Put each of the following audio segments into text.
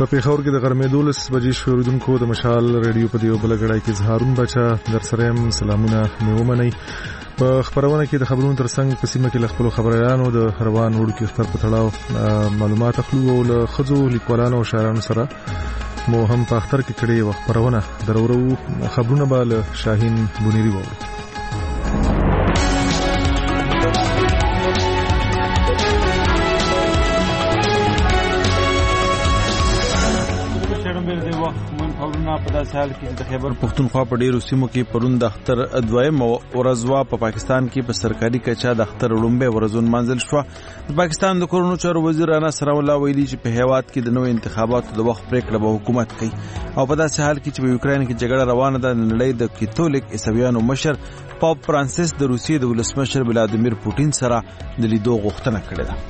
په پیښور کې د غرمې 12 بجې شوریدونکو د مشال ریډیو په دیو بلګړای کې زهارون بچا در سره سلامونه مې ومنئ. په خبرونه کې د خبرونو ترڅنګ په سیمه کې خپل خبريالانو د روان وړو کې اختر په تړاو معلومات اخلو او له خزو لیکوالانو او شاعرانو سره مو هم په اختر کې کړي و خبرونه درورو خبرونه به له شاهین بونيري وو. په داسې حال کې د خیبر پښتونخوا په ډیرو سیمو کې پرون د اختر دویم ورځ په پاکستان کې په سرکاري کچا د اختر وړاندې ورځون منځل شو. د پاکستان د کورونو چارو وزیر رانا سراو الله ویلي چې په هیواد کې د نوو انتخاباتو د وخت پریکړه به حکومت کوي او په داسې حال کې چې په یوکرين کې جګړه روانه ده نړۍ د کاتولیک عیسویانو مشر پاپ فرانسیس د روسیې د ولسمشر ولادیمیر پوتین سره د لیدو غوښتنه کړې ده.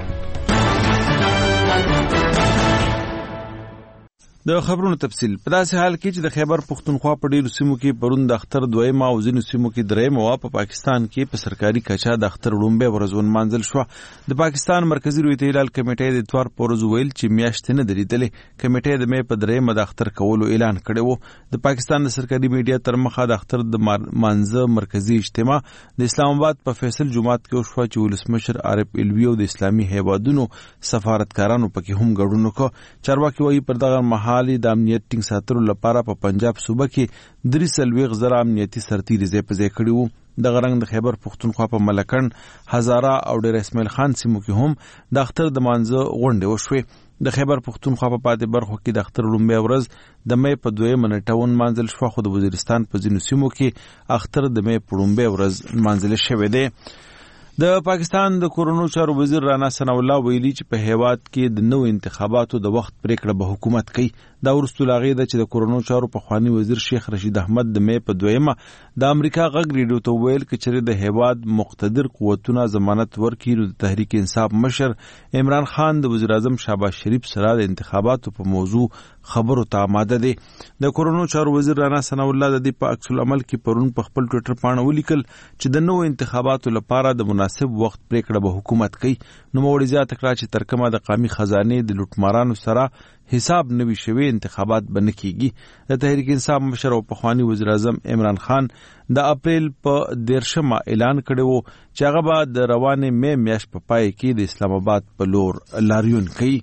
د خبرونو تفصیل په داسې حال کې چې د خیبر پښتونخوا په ډیرو سیمو کې پرون د اختر دویم او ځینو سیمو کې دریم په پاکستان کې په سرکاري کچا د اختر وړاندې ورځون منځل شو. د پاکستان مرکزی رویت هلال کمیټې د اتوار پورز ویل چې میاشتې نه درېدلې کمیټې د مې په دریم د اختر کولو اعلان کړی وو. د پاکستان د سرکاري میډیا تر مخه د اختر د منځه مرکزی اجتماع د اسلام آباد په فیصل جمعات کې وشو چې ولسمشر عارف الوی او د اسلامي هیوادونو سفارتکارانو پکې هم ګډون وکړ. چارواکي وایي پر دغه مهال د امنیت ټینګ ساتلو لپاره په پنجاب صوبه کې 340 امنیتي سرتیري ځای کړي وو. د غرنګ د خیبر پښتونخوا په ملکن هزاره او ډیر اسماعیل خان سیمو کې هم د اختر د مانځه غونډه وشوه. د خیبر پښتونخوا په پاتې برخو کې د اختر لومړی ورځ د مې په 2 منټون مانځل شو خو د وزیرستان په ځینو سیمو کې اختر د مې په لومړی ورځ مانځل شوی دی. د پاکستان د کورونو چارو وزیر رانا ثناء الله ویلي چې په هیواد کې د نو انتخاباتو د وخت پریکړه به حکومت کوي. دا ورستو لاغې ده چې د کورونو چارو په خواني وزیر شیخ رشید احمد د مې په 2 د امریکا غږ ریډیو ته ویل چې د هیواد مقتدر قوتونه ضمانت ورکړي د تحریک انصاف مشر عمران خان د وزیر اعظم شهباز شریف سره د انتخاباتو په موضوع خبرو ته آماده دي. د کورونو چارو وزیر رانا ثناء الله د دې په عکس العمل کې پرون په خپل ټوئیټر باندې ولیکل چې د نو انتخاباتو لپاره د مناسب وخت پریکړه به حکومت کوي. نو موري زیات کړه چې ترکمه د قومي خزانه د لوټمارانو سره حساب نوي شوی انتخابات بنه کیږي. د تحریک انصاف مشر او پخوانی وزیر اعظم عمران خان د اپریل په 13 اعلان کړی وو چې هغه به د روانې مې میاشت په پای کې د اسلام آباد په لور لاریون کوي.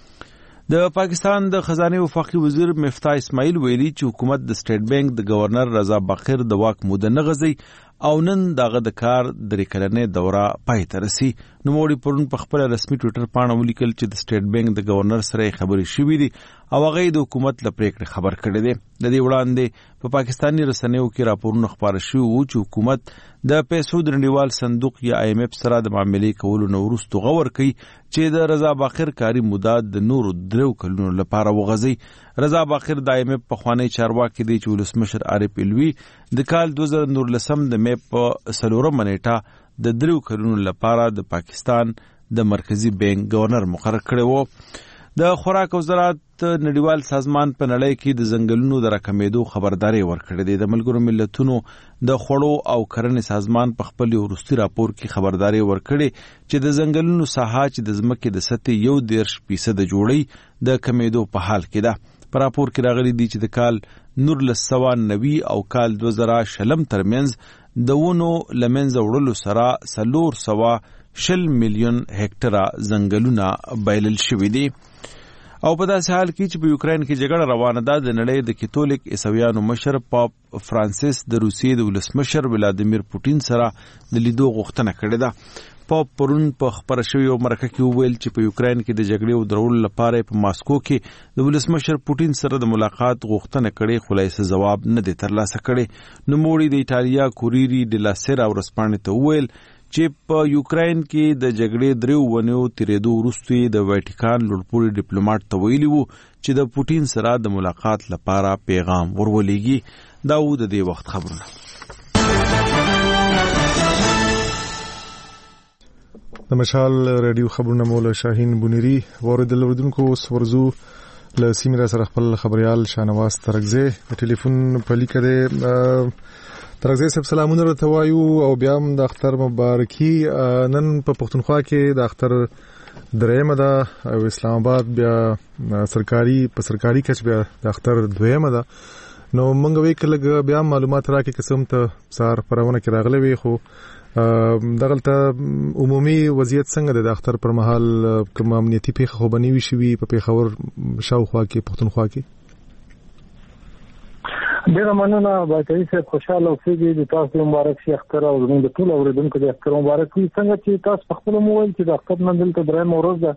د پاکستان د خزانه وفاقي وزیر مفتاح اسماعیل ویلي چې حکومت د سټیټ بانک د گورنر رضا باقر د واک موده نه غځي او نن دغه د کار درې کلنې دوره پای ته رسي. نو موري پرون په خپل رسمي ټوئیټر باندې ولیکل چې د سټیټ بانک د گورنر سره خبرې شوې دي او هغه د حکومت لپاره خبر کړی دی. د دې وړاندې په پاکستاني رسنیو کې راپورونه خبر شوي وو چې حکومت د پیسو د نړیوال صندوق یا IMF سره د معاملې کولو نو وروسته غور کوي چې د رضا باقر کاری مدت د نورو 3 کلونو لپاره وغځي. رضا باقر د IMF په خوانی چارواکي دی چې ولسمشر عارف الوی د کال 2019 د مې په 4 منېټه د 3 کلونو لپاره د پاکستان د مرکزی بانک گورنر مقرر کړی وو. د خوراک او زراعت نړیوال سازمان په نړۍ کې د ځنګلونو د راکمېدو خبرداري ورکړې ده. د ملګرو ملتونو د خوړو او کرنې سازمان په خپل وروستي راپور کې خبرداري ورکړې چې د ځنګلونو ساحه چې د ځمکې د سطحې 1.5% جوړي د کمېدو په حال کې ده. په راپور کې راغلي دي چې د کال 1990 او کال 2020 ترمنځ د ونو لمنځه وړلو سره 420 میلیون هکټره ځنګلونه بایلل شوي دي. او په داسې حال کې چې په یوکرين کې جګړه روانه ده د نړۍ د کاتولیک عیسویانو مشر پاپ فرانسیس د روسیې د ولسمشر ولادیمیر پوتین سره د لیدو غوښتنه کړې ده. پاپ پرون په خبره شوی او مرکه کې وویل چې په یوکرين کې د جګړې او درولو لپاره په ماسکو کې د ولسمشر پوتین سره د ملاقات غوښتنه کړې خو هیڅ جواب نه دی ترلاسه کړی. نو موړي د ایټالیا کوریری د لا سیرا ورسپانې ته وویل چې په یوکرين کې د جګړې 3 ونیو تیرېدو وروسته د واتیکان لوړپوړي ډیپلوماټ ته ویلي وو چې د پوتین سره د ملاقات لپاره پیغام ورولېږي. دا و د دې وخت خبرونه. د مشال ریډیو خبرونه مولا شاهین بونيري اوریدل وردونکو سورزو له سیمه سره خپل خبريال شانواز ترغزه په ټلیفون په لیکره ترغزه سب سلامونه راته وایو او بیا هم د اختر مبارکي. نن په پښتونخوا کې د اختر درېمه ده او اسلام آباد بیا سرکاري کچ بیا د اختر دویمه ده. نو مونږ وکړل بیا معلومات راکې قسم ته سار پرونه کې راغلي وي خو دغلته عمومي وضعیت څنګه ده د اختر پر مهال کوم امنیتي پیښه خو بنوي شوی په پیښور شاوخوا کې پښتونخوا کې؟ ډیر مننه باقي صاحب خوشاله اوسئ د تاسو مبارک شي اختر او زموږ د ټول اوریدونکو د اختر مبارک وي. څنګه چې تاسو په خپل موبایل کې د اختر نن دلته درېم ورځ ده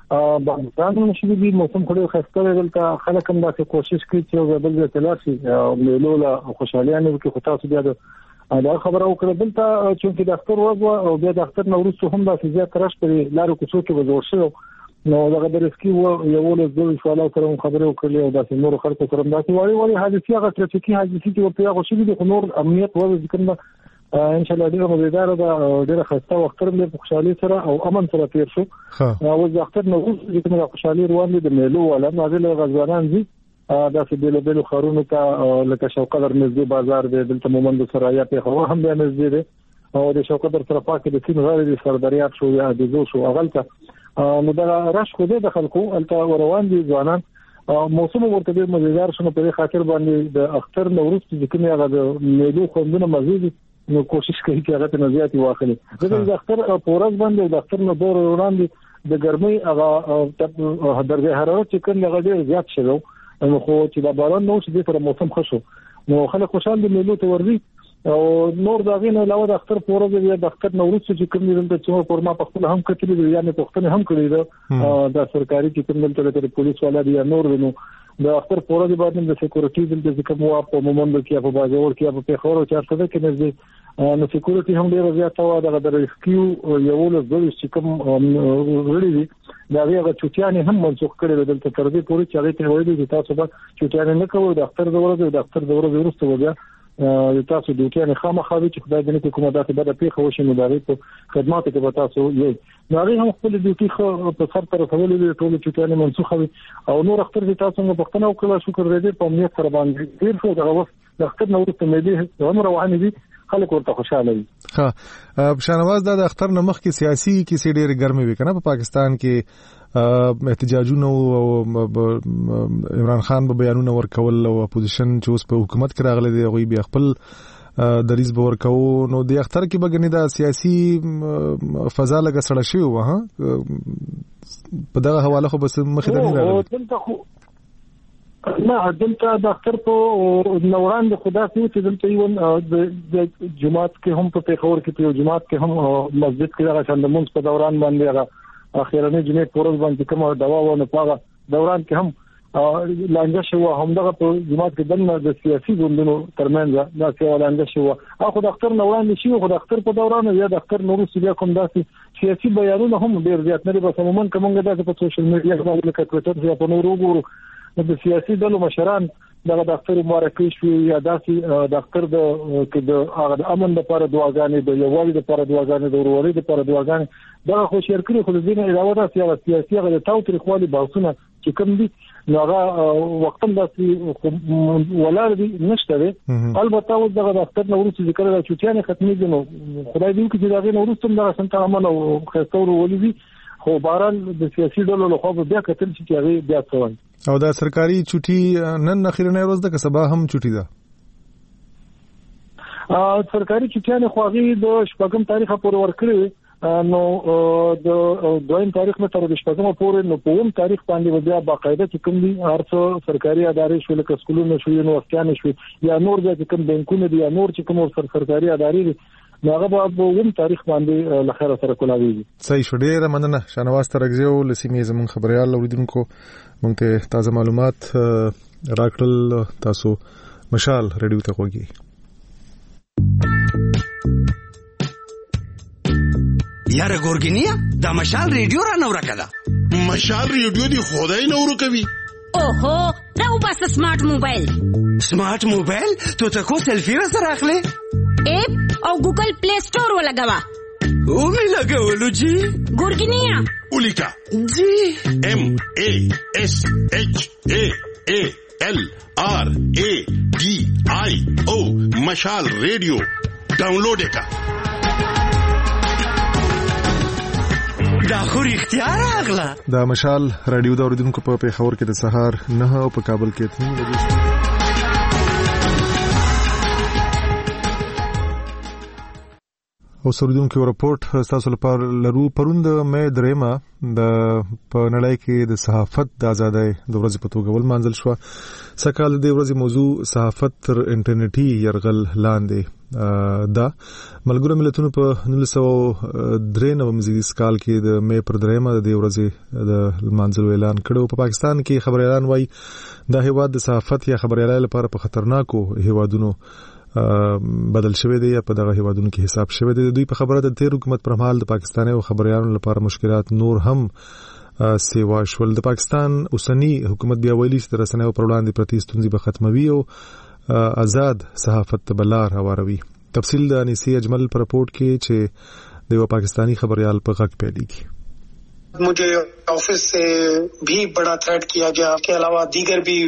باندې نشي دي موسم خوري خسته دلته خلک هم دا کوشش کوي چې یو بل ځای تلار شي میلو له خوشالیانه کې خو تاسو بیا دا خبره وکړه دلته چې د اختر ورځ او بیا د اختر نوروز هم د فزیات ترش په لارو کوڅو کې وزور شو. نو دا درسکی یو له دوی سوالو سره خبرې وکړلې او د نور خلکو سره د وړي حادثه هغه ټرافیکي حادثه چې په هغه شوې د نور امنیت او ذکر ان شاء الله ډیره مزیدار ده ډیره خسته وخت لري په خوشحالي سره او امن سره تیر شو. او د اختر نوروز چې کومه خوشحالي روان دي د میلو ولا نازل غزوانان دي دا چې بل خارونو ته لکه شوقدر نږدې بازار دی دلته مومند سرايا په خو هم بیا نږدې دی او د شوقدر طرف کې د سین غاړي د سرداریاب شو یا د زو شو اغلته نو دا راش خو دې د خلکو الته روان دي ځوانان موسم ورته ډېر مزیدار شنو په خاطر باندې د اختر نوروز چې کومه هغه د میلو خوندونه مزید نو کوشش کوي چې هغه ته نزياتي واخلي. د اختر پورز باندې د اختر نو دور وړاندې د ګرمۍ هغه درجه حرارت چې کوم هغه ډېر زیات شوی نو خو چې د باران نو چې د موسم خوشو نو خلک خوشاله دي میلو ته ورځي او نور دا غینه علاوه د اختر پورز یا د اختر نوروز چې کوم دلته چې پورما په خپل هم کتلی دی یا نه پښتنه هم کړی دا د سرکاري چې کوم دلته د پولیس والا دی نور نو د اختر پورز باندې د سکیورټي دلته کوم وا په مومند کې په بازار کې په پیښور او چارته کې نږدې نو سکیورټي هم ډیر زیات و د ریسکیو یو له دوی چې کوم غړي دي دا هغه چوټیانې هم منسوخ کړي دلته تر دې پورې چې هغه ته وایي چې تاسو به چوټیانې نه کوو د اختر د ورځې وروسته بیا تاسو د دوی نه خامخاوي چې خدای دې نه کومه داسې بده پیښه وشي نو دا په خدماتو کې به تاسو یې نو هم خپل ډیوټي په سر تر رسولې ټول چوټیانې منسوخه وي او نور اختر دې تاسو نه پښتنه وکړه شکر دې په امنیت سره باندې ډیر څه دغه وخت د اختر نو ورته مې دي روانه دي خلک ورته خوشاله دي. ها شانواز د اختر نمخ کې سیاسي کیسې ډېر ګرمي وکنه په پاکستان کې احتجاجونه او عمران خان به بیانونه ورکول او اپوزیشن چې اوس په حکومت کې راغلي دی غوي بیا خپل دریز به ورکو نو د اختر کې بګنی دا سیاسي فضا لګه سره شي و ها په دغه حواله خو بس مخې ته نه راغلی نه دلته د اختر په نوران د خدا سي چې دلته یو د جمعات کې هم په پیښور کې په جمعات کې هم مسجد کې هغه شاندمونز په دوران باندې هغه اخیرنی جمعې پورز باندې کومه دوا و نه پاغه دوران کې هم لانجه شو همدغه په جمعات کې دنه د سیاسي ګوندونو ترمنځ دا څه لانجه شو اخو د اختر نوران نشي خو د اختر په دوران یا د اختر نوروز بیا کوم داسې سیاسي بیانونه هم ډیر زیات نه بس عموما کومه داسې په سوشل میډیا باندې لکه ټوئیټر یا په نورو وګورو د سیاسي ډلو مشران دغه د اختر مبارکي شو یا داسې د اختر د امن لپاره دعاګانې د یووالي لپاره دعاګانې د ورورۍ لپاره دعاګانې دا خو شیر کړی خو د دین علاوه د سیاسي غو تاوتریخوالي بحثونه چې کوم دي نوغه وختم داسې ولر دي نشته دي البته اوس دغه د اختر نوروز چې ذکر راځي چې نه ختمي دي نو خدای دې چې دغه نوروز تم دغه سنت امن او خیر ولې خو باران د سیاسي ډلو له خوا بیا کتل چې هغه بیا څوان او دا سرکاري چټي نن اخیرنه ورځ د کسبه هم چټي ده سرکاري چټیانه خواږي د شپږم تاریخ پورې ورکړي نو د دویم تاریخ نه تر د شپږم پورې نو په اوم تاریخ باندې بیا باقاعده چې کوم دي هرڅه سرکاري ادارې شو لکه سکولونه شو یونیورسيټونه شو یا نور د کوم بانکونه دي یا نور چې کوم سرکاري ادارې دي هغه به اوم تاریخ باندې لخر سره کولاوي. صحیح شو ډیره مننه شانواز ترغزیو لسیمې زمون خبريال اوریدونکو مونږ ته تازه معلومات راکړل تاسو مشال ریډیو ته وګورئ. یاره ګورګینیا دا مشال ریډیو را نور کړه مشال ریډیو دی خدای نور کوي اوهو راو بس سمارټ موبایل ته کو سلفي سره اخلي اپ او ګوګل پلی سٹور ولګوا او می لګولو جی ګورګینیا ولیکا جی MASHALRADIO مشال ریډیو ډاونلوډ کا دا خو رښتیا راغله. د مشال رادیو د اوریدونکو په پیښور کې د سهار 9 او په کابل کې 3 بجې. او سردونکو رپورت تاسو لپاره لرو. پروند مې درېما د په نړۍ کې د صحافت د ازادۍ د ورځې په توګه ولمانځل شو. سکهال د ورځې موضوع صحافت تر انټرنیټي یرغل لاندې دا ملګرو ملتونو په 1993 مزیدس کال کې د مې پر درېما د ورځې د لمانځلو اعلان کړو. په پاکستان کې خبريالان وایي د هیواد د صحافت یا خبريالۍ لپاره په خطرناکو هیوادونو بدل شوی دی یا په دغه هیوادونو کې حساب شوی دی. دوی په خبره د تیر حکومت پر مهال د پاکستاني او خبريالانو لپاره مشکلات نور هم سیوا شول. د پاکستان اوسنی حکومت بیا ویلي چې د رسنیو پر وړاندې پرتې ستونزې به ختموي او آزاد صحافت ته بلار هواروي. تفصیل د انیسی اجمل پر رپورٹ کې چې د یو پاکستانی خبريال په غږ پیلېږي. मुझे ऑफिस से भी बड़ा थ्रेट किया गया के अलावा दीगर भी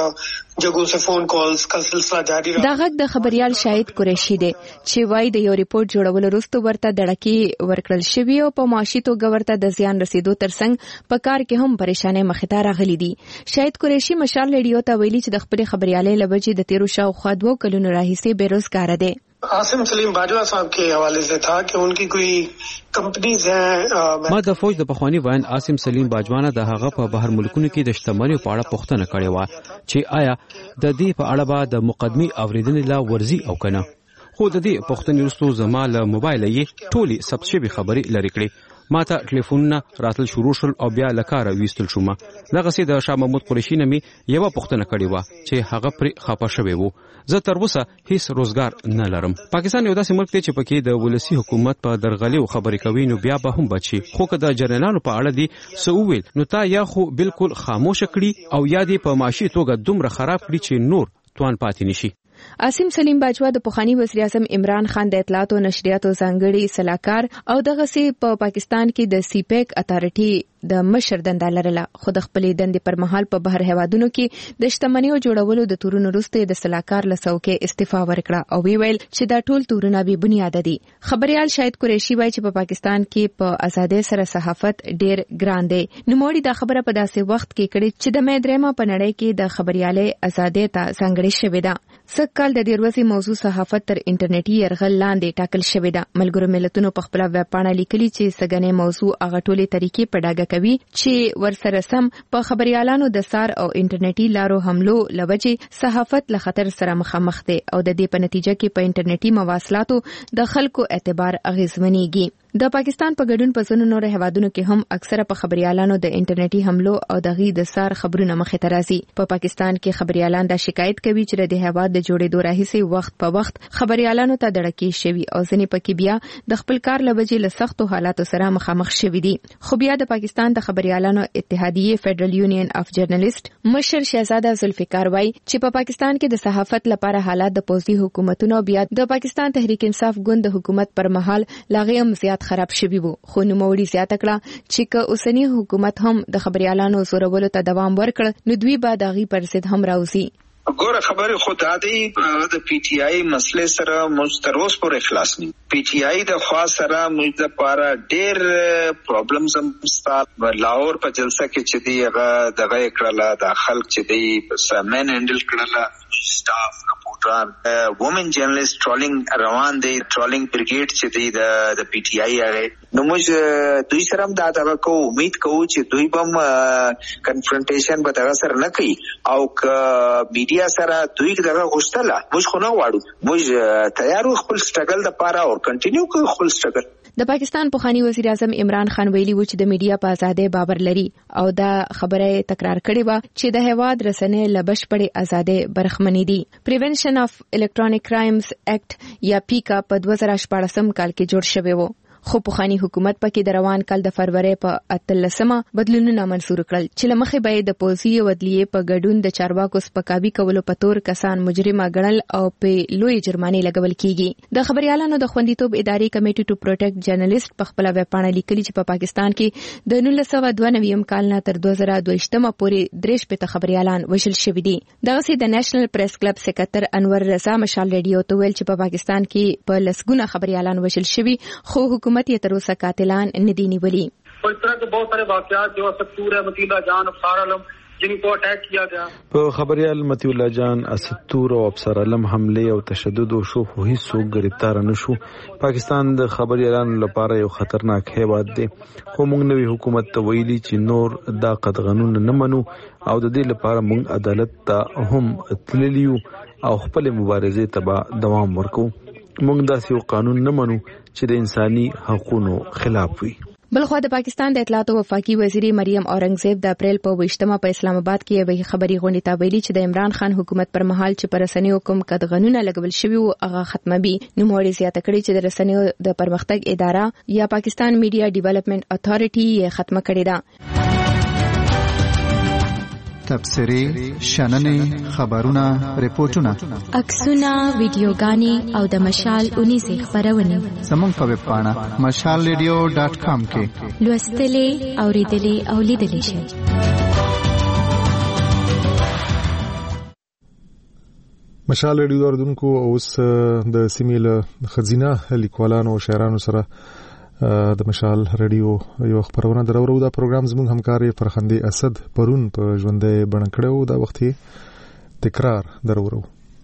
जगहों से फोन कॉल्स का सिलसिला जारी रहा. دا غږ د خبريال شاهد قریشي دی چې وایي د یو ریپورت جوړولو وروسته ورته دړکی ورکړل شوی او په معاشي توګه ورته د زیان رسیدو ترڅنګ په کار کې هم پریشانې مخې ته راغلي دي. شاهد قریشي مشال ریډیو ته ویلي چې د خپل خبريالۍ لبجې د 13 شاوخوا 2 کلونو راهیسې بیروزګار دی. आसिम सलीम बाजवा साहब के हवाले से था कि उनकी कोई कंपनीज हैं. ما د فوج د پخوانی وین آسم سلیم باجوانه د هغه په بهر ملکونو کې د شتمنیو په اړه پوښتنه کړې و چې آیا د دې په اړه به د مقدمي اوریدنې لا ورزي او کنه. خو د دې پوښتنې وروسته زما له موبایل یې ټولي ثبت شوی خبري لری کړې. ما ته ټلیفونونه راتل شروع شول او بیا لکاره ویستل شوم. دغه سي د شاه محمود قریشي نمي یو پوښتنه کړې و چې هغه پر خپه شوی وو. زه تر اوسه هیڅ روزګار نه لرم. پاکستان یو داسې ملک دی چې پکې د ولسی حکومت په درغلي او خبرې کوي نو بیا به هم بچي. خو که د جنرالانو په اړه دي سوویل نو تا یا خو بالکل خاموش کړي او یا دې په معاشي توګه دومره خراب کړي چې نور توان پاتې نشي. آسم سلیم باجوا د پخوانی وزیر اعظم عمران خان د اطلاعات او نشریاتو ځانګړي صلاحکار او دغه سي په پاکستان کې د سیپیک اتارټي د مشر دنده لرله. خو د خپلې دندې پر مهال په بهر هوادونو کې د شتمنیو جوړولو د تورونو وروسته د صلاحکار لسو کې استعفا ورکړه او ویل چې دا ټول تورونه به بنیاد دي. خبريال شاهد قریشي وایي چې په پاکستان کې په ازادۍ سره صحافت ډېر ګران دی. نوموړي دا خبره په داسې وخت کې کړې چې د مې درېما په نړۍ کې د خبريالۍ ازادۍ ته ځانګړې شوې ده. سکهال د دې ورځې موضوع صحافت تر انټرنیټي یرغل لاندې ټاکل شوې ده. ملګرو ملتونو په خپل ویب پاڼه لیکلي چې سګنې موضوع هغه ټولې طریقې په ډاګه کوي چې ورسره سم په خبريالانو د سار او انټرنیټي لارو حملو لوجې صحافت له خطر سره مخامخ دي او د دې په نتیجه کې په انټرنیټي مواصلاتو د خلکو اعتبار اغیزمنېږي. د پاکستان په ګډون په ځینو نور هیوادونو کې هم اکثره په خبريالانو د انټرنیټي حملو او دغه د سار خبرونه مخې ته راځي. په پاکستان کې خبريالان دا شکایت کوي چې د هیواد د جوړېدو راهیسې وخت په وخت خبريالانو ته دړکی شوی او ځینې پکې بیا د خپل کار لوجې له سختو حالاتو سره مخامخ شوي دي. خو بیا د پاکستان د خبريالانو اتحادیه فدرل یونین اف جرنالست مشر شهزاده ذوالفقار وایي چې په پاکستان کې د صحافت لپاره حالات د پوزي حکومتونو بیا د پاکستان تحریک انصاف ګوند د حکومت پر مهال لاغي هم زیات خراب شوی وو. خو نوموړي زیاته کړه چې که اوسنی حکومت هم د خبريالانو زورولو ته دوام ورکړ نو دوی به دغه پر ضد هم راوځي. ګوره خبره خدا دی د پی ټی آی مسله سره مستروس پر اخلاص نه. پی ټی آی د خوا سره موږ د پاره ډېر پرابلمز هم ستاسو لاهور په جلسه کې چې دی هغه دغه کړه د خلک چې دی سمن هندل کړه سټاف رپورټر وومن جرنالست ټرولینګ روان دی ټرولینګ بریګیډ چې دی د پی ټی آی هغه نو موږ دوی سره هم دا کو امید کوو چې دوی بم کنفرنټیشن به دغه سره نه کوي او میډیا سره دوی دغه غوښتله موږ خو نه غواړو. موږ تیارو خپل سټرګل د پاره او کنټینیو کوو خپل سټرګل. د پاکستان پخوانی وزیر اعظم عمران خان ویلي و چې د میډیا په ازادۍ باور لري او دا خبره تکرار کړې و چې د هیواد رسنۍ له بشپړې ازادۍ برخمنې دي. پریونشن اف الکترونیک کرایمز اکټ یا پیکا په 2014 کال کې جوړ شوی و. خو پخوانی حکومت پکې د روان کال د فروری په 13مه بدلونونه منسوخ کړل چې لمخې به د پوزي او عدلیه په ګډون د چارواکو سپکاوي کولو په تور کسان مجرمه ګڼل او په لوی جرمانه لګول کیږي. د خبريالانو د خوندیتوب ادارې کمیټې ټو پروټیکټ جرنالست په خپل ویب پاڼه لیکلي چې په پاکستان کې د 1992 کال نه تر 2022 پورې 63 خبريالان وشل شوي دي. دغه سي د نېشنل پریس کلب سکرټر انور رضا مشال ریډیو ته ویل چې په پاکستان کې په لسګونه خبريالان وشل شوي خو حکومت یې تر اوسه قاتلان نه دي نیولي. और इस तरह के बहुत सारे वाकयात जो सत्तूर है, मतीला जान, अफसार आलम जिनको अटैक किया गया. په خبريال متي الله جان اسطور او افسر علم حمله او تشدد او شو هیڅ څوک گرفتار نه شو. پاکستان د خبريالانو لپاره یو خطرناک هیواد دی. خو موږ نوې حکومت ته ویلي چې نور دا قانون نه منو او د دې لپاره موږ عدالت ته هم تللیو او خپل مبارزه ته دوام ورکو. موږ داسې یو قانون نه منو چې د انساني حقوقو خلاف وي. بلخوا د پاکستان د اطلاعات او وفاقي وزیر مریم اورنګزیب د اپریل په 28مه په اسلام آباد کې یو خبري غونډه ته ویلي چې د عمران خان حکومت پر مهال چې پر رسنیو کوم قدغنونه لګول شوی او هغه ختموي. نو موري زیاته کړی چې د رسنیو د پرمختګ اداره یا پاکستان میډیا ډیولپمنٹ اتھارټي یې ختمه کړې ده. تبصرې، شننې، خبرونه، ریپورتونه، عکسونه، ویډیوګانې او د مشال 19 خبرونه زموږ په ویب پاڼه mashalradio.com کې لوستلې، اوریدلې او لیدلې شئ. مشال ریډیو اوریدونکو اوس د سیمې له خزینه لیکوالانو او شاعرانو سره د مشال ریډیو یو خبرونه درورو. دا پروګرام زموږ همکاري فرخندي اسد پرون په ژوندې بڼه کړو. دا وخت تکرار درورو.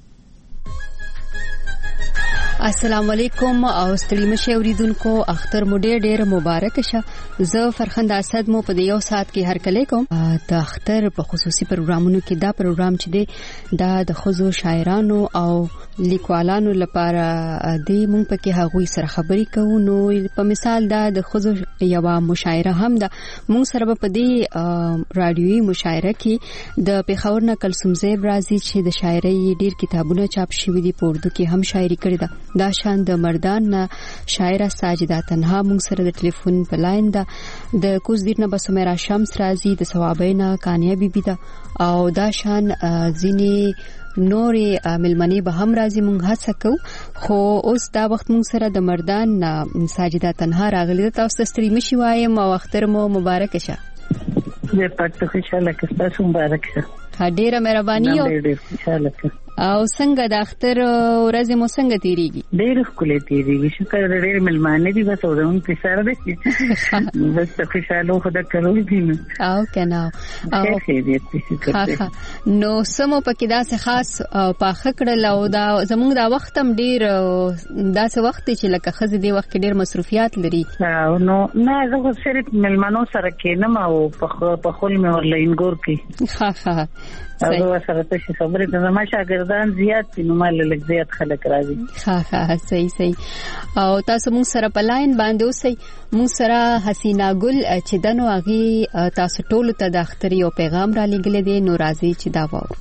السلام علیکم او ستړي مشه اوریدونکو، اختر مو ډېر مبارک شه. زه فرخنده اسد مو په یو ساعت کې هر کله کوم د اختر په خصوصي پروګرامونو کې. دا پروګرام چې دی دا د خزو شاعرانو او لیکوالانو لپاره دی. مونږ پکې هغوی سره خبرې کوو. نو په مثال دا د خزو یو مشاعره هم ده. مونږ سره په دې رادیوي مشاعره کې د پیښور نه کلثوم زیب راځي چې د شاعرۍ ډېر کتابونه چاپ شوي دي، په اردو کې هم شاعري کړې ده. دا شان د مردان نه شاعره ساجده تنها مونږ سره د ټلیفون په لاین ده. د کوزدیر نه بسمیرا شمس راځي، د ثوابینا کانیا بیبي ده او دا شان ځینې نورې ملمنې به هم راځي. مونږ هڅه کوو. خو اوس دا وخت مونږ سره د مردان ساجده تنها راغلی ده. تاسو ستړي مشي وایم او اختر مو مبارک شه. زه پټه خوشاله که تاسو مبارک شه. ډیره مهرباني او ډیر خوشاله که. او څنګه د اختر ورځې مو څنګه تیریږي؟ ډېر ښکلې تیریږي، شکر د ډېر مېلمانه دي. بس اورون په سر دي بس خوشاله خدا کول دي نو او کنه او خیریت دي. نو سمو پکې داسې خاص پاخه کړل او دا زموږ دا وخت هم ډېر داسې وخت چې لکه خزې دی وخت ډېر مصروفیات لري. نو نه زه خو صرف مېلمانو سره کېنم او په خپل مې ورلاین ګور کې ها هغه سره ته خبرې ته ما شاګردان زیات دي نو مال لږ زیات خلک راځي. ها صحیح. او تاسو موږ سره په لاین باندې اوسئ. موږ سره حسینا ګل چې دنو هغه تاسو ټول ته د اختر یو پیغام را لګلې دي. نو راځي چې دا وو.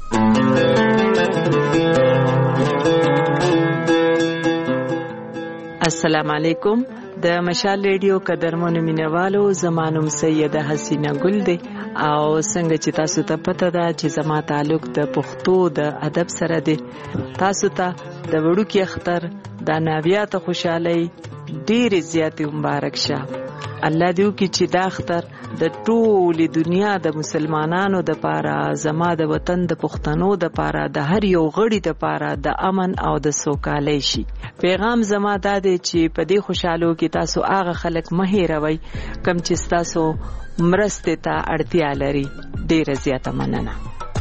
السلام علیکم. د مشال ریډیو قدرمنو مینوالو، زمانوم سیده حسینا ګل دی او څنګه چې تاسو ته پته ده چې زما تعلق د پښتو د ادب سره دی. تاسو ته د وړوکی اختر د ناویات خوشحالي ډېر زیات مبارک شه. الله دې وکړي چې دا اختر د ټولې دنیا د مسلمانانو د پاره، زما د وطن د پښتنو د پاره، د هر یو غړي د پاره د امن او د سوکالۍ شي. پیغام زما دا دی چې په دې خوشحالو کې تاسو هغه خلک مه هېروئ کم چې تاسو مرستې ته اړتیا لري. ډېره زیاته مننه.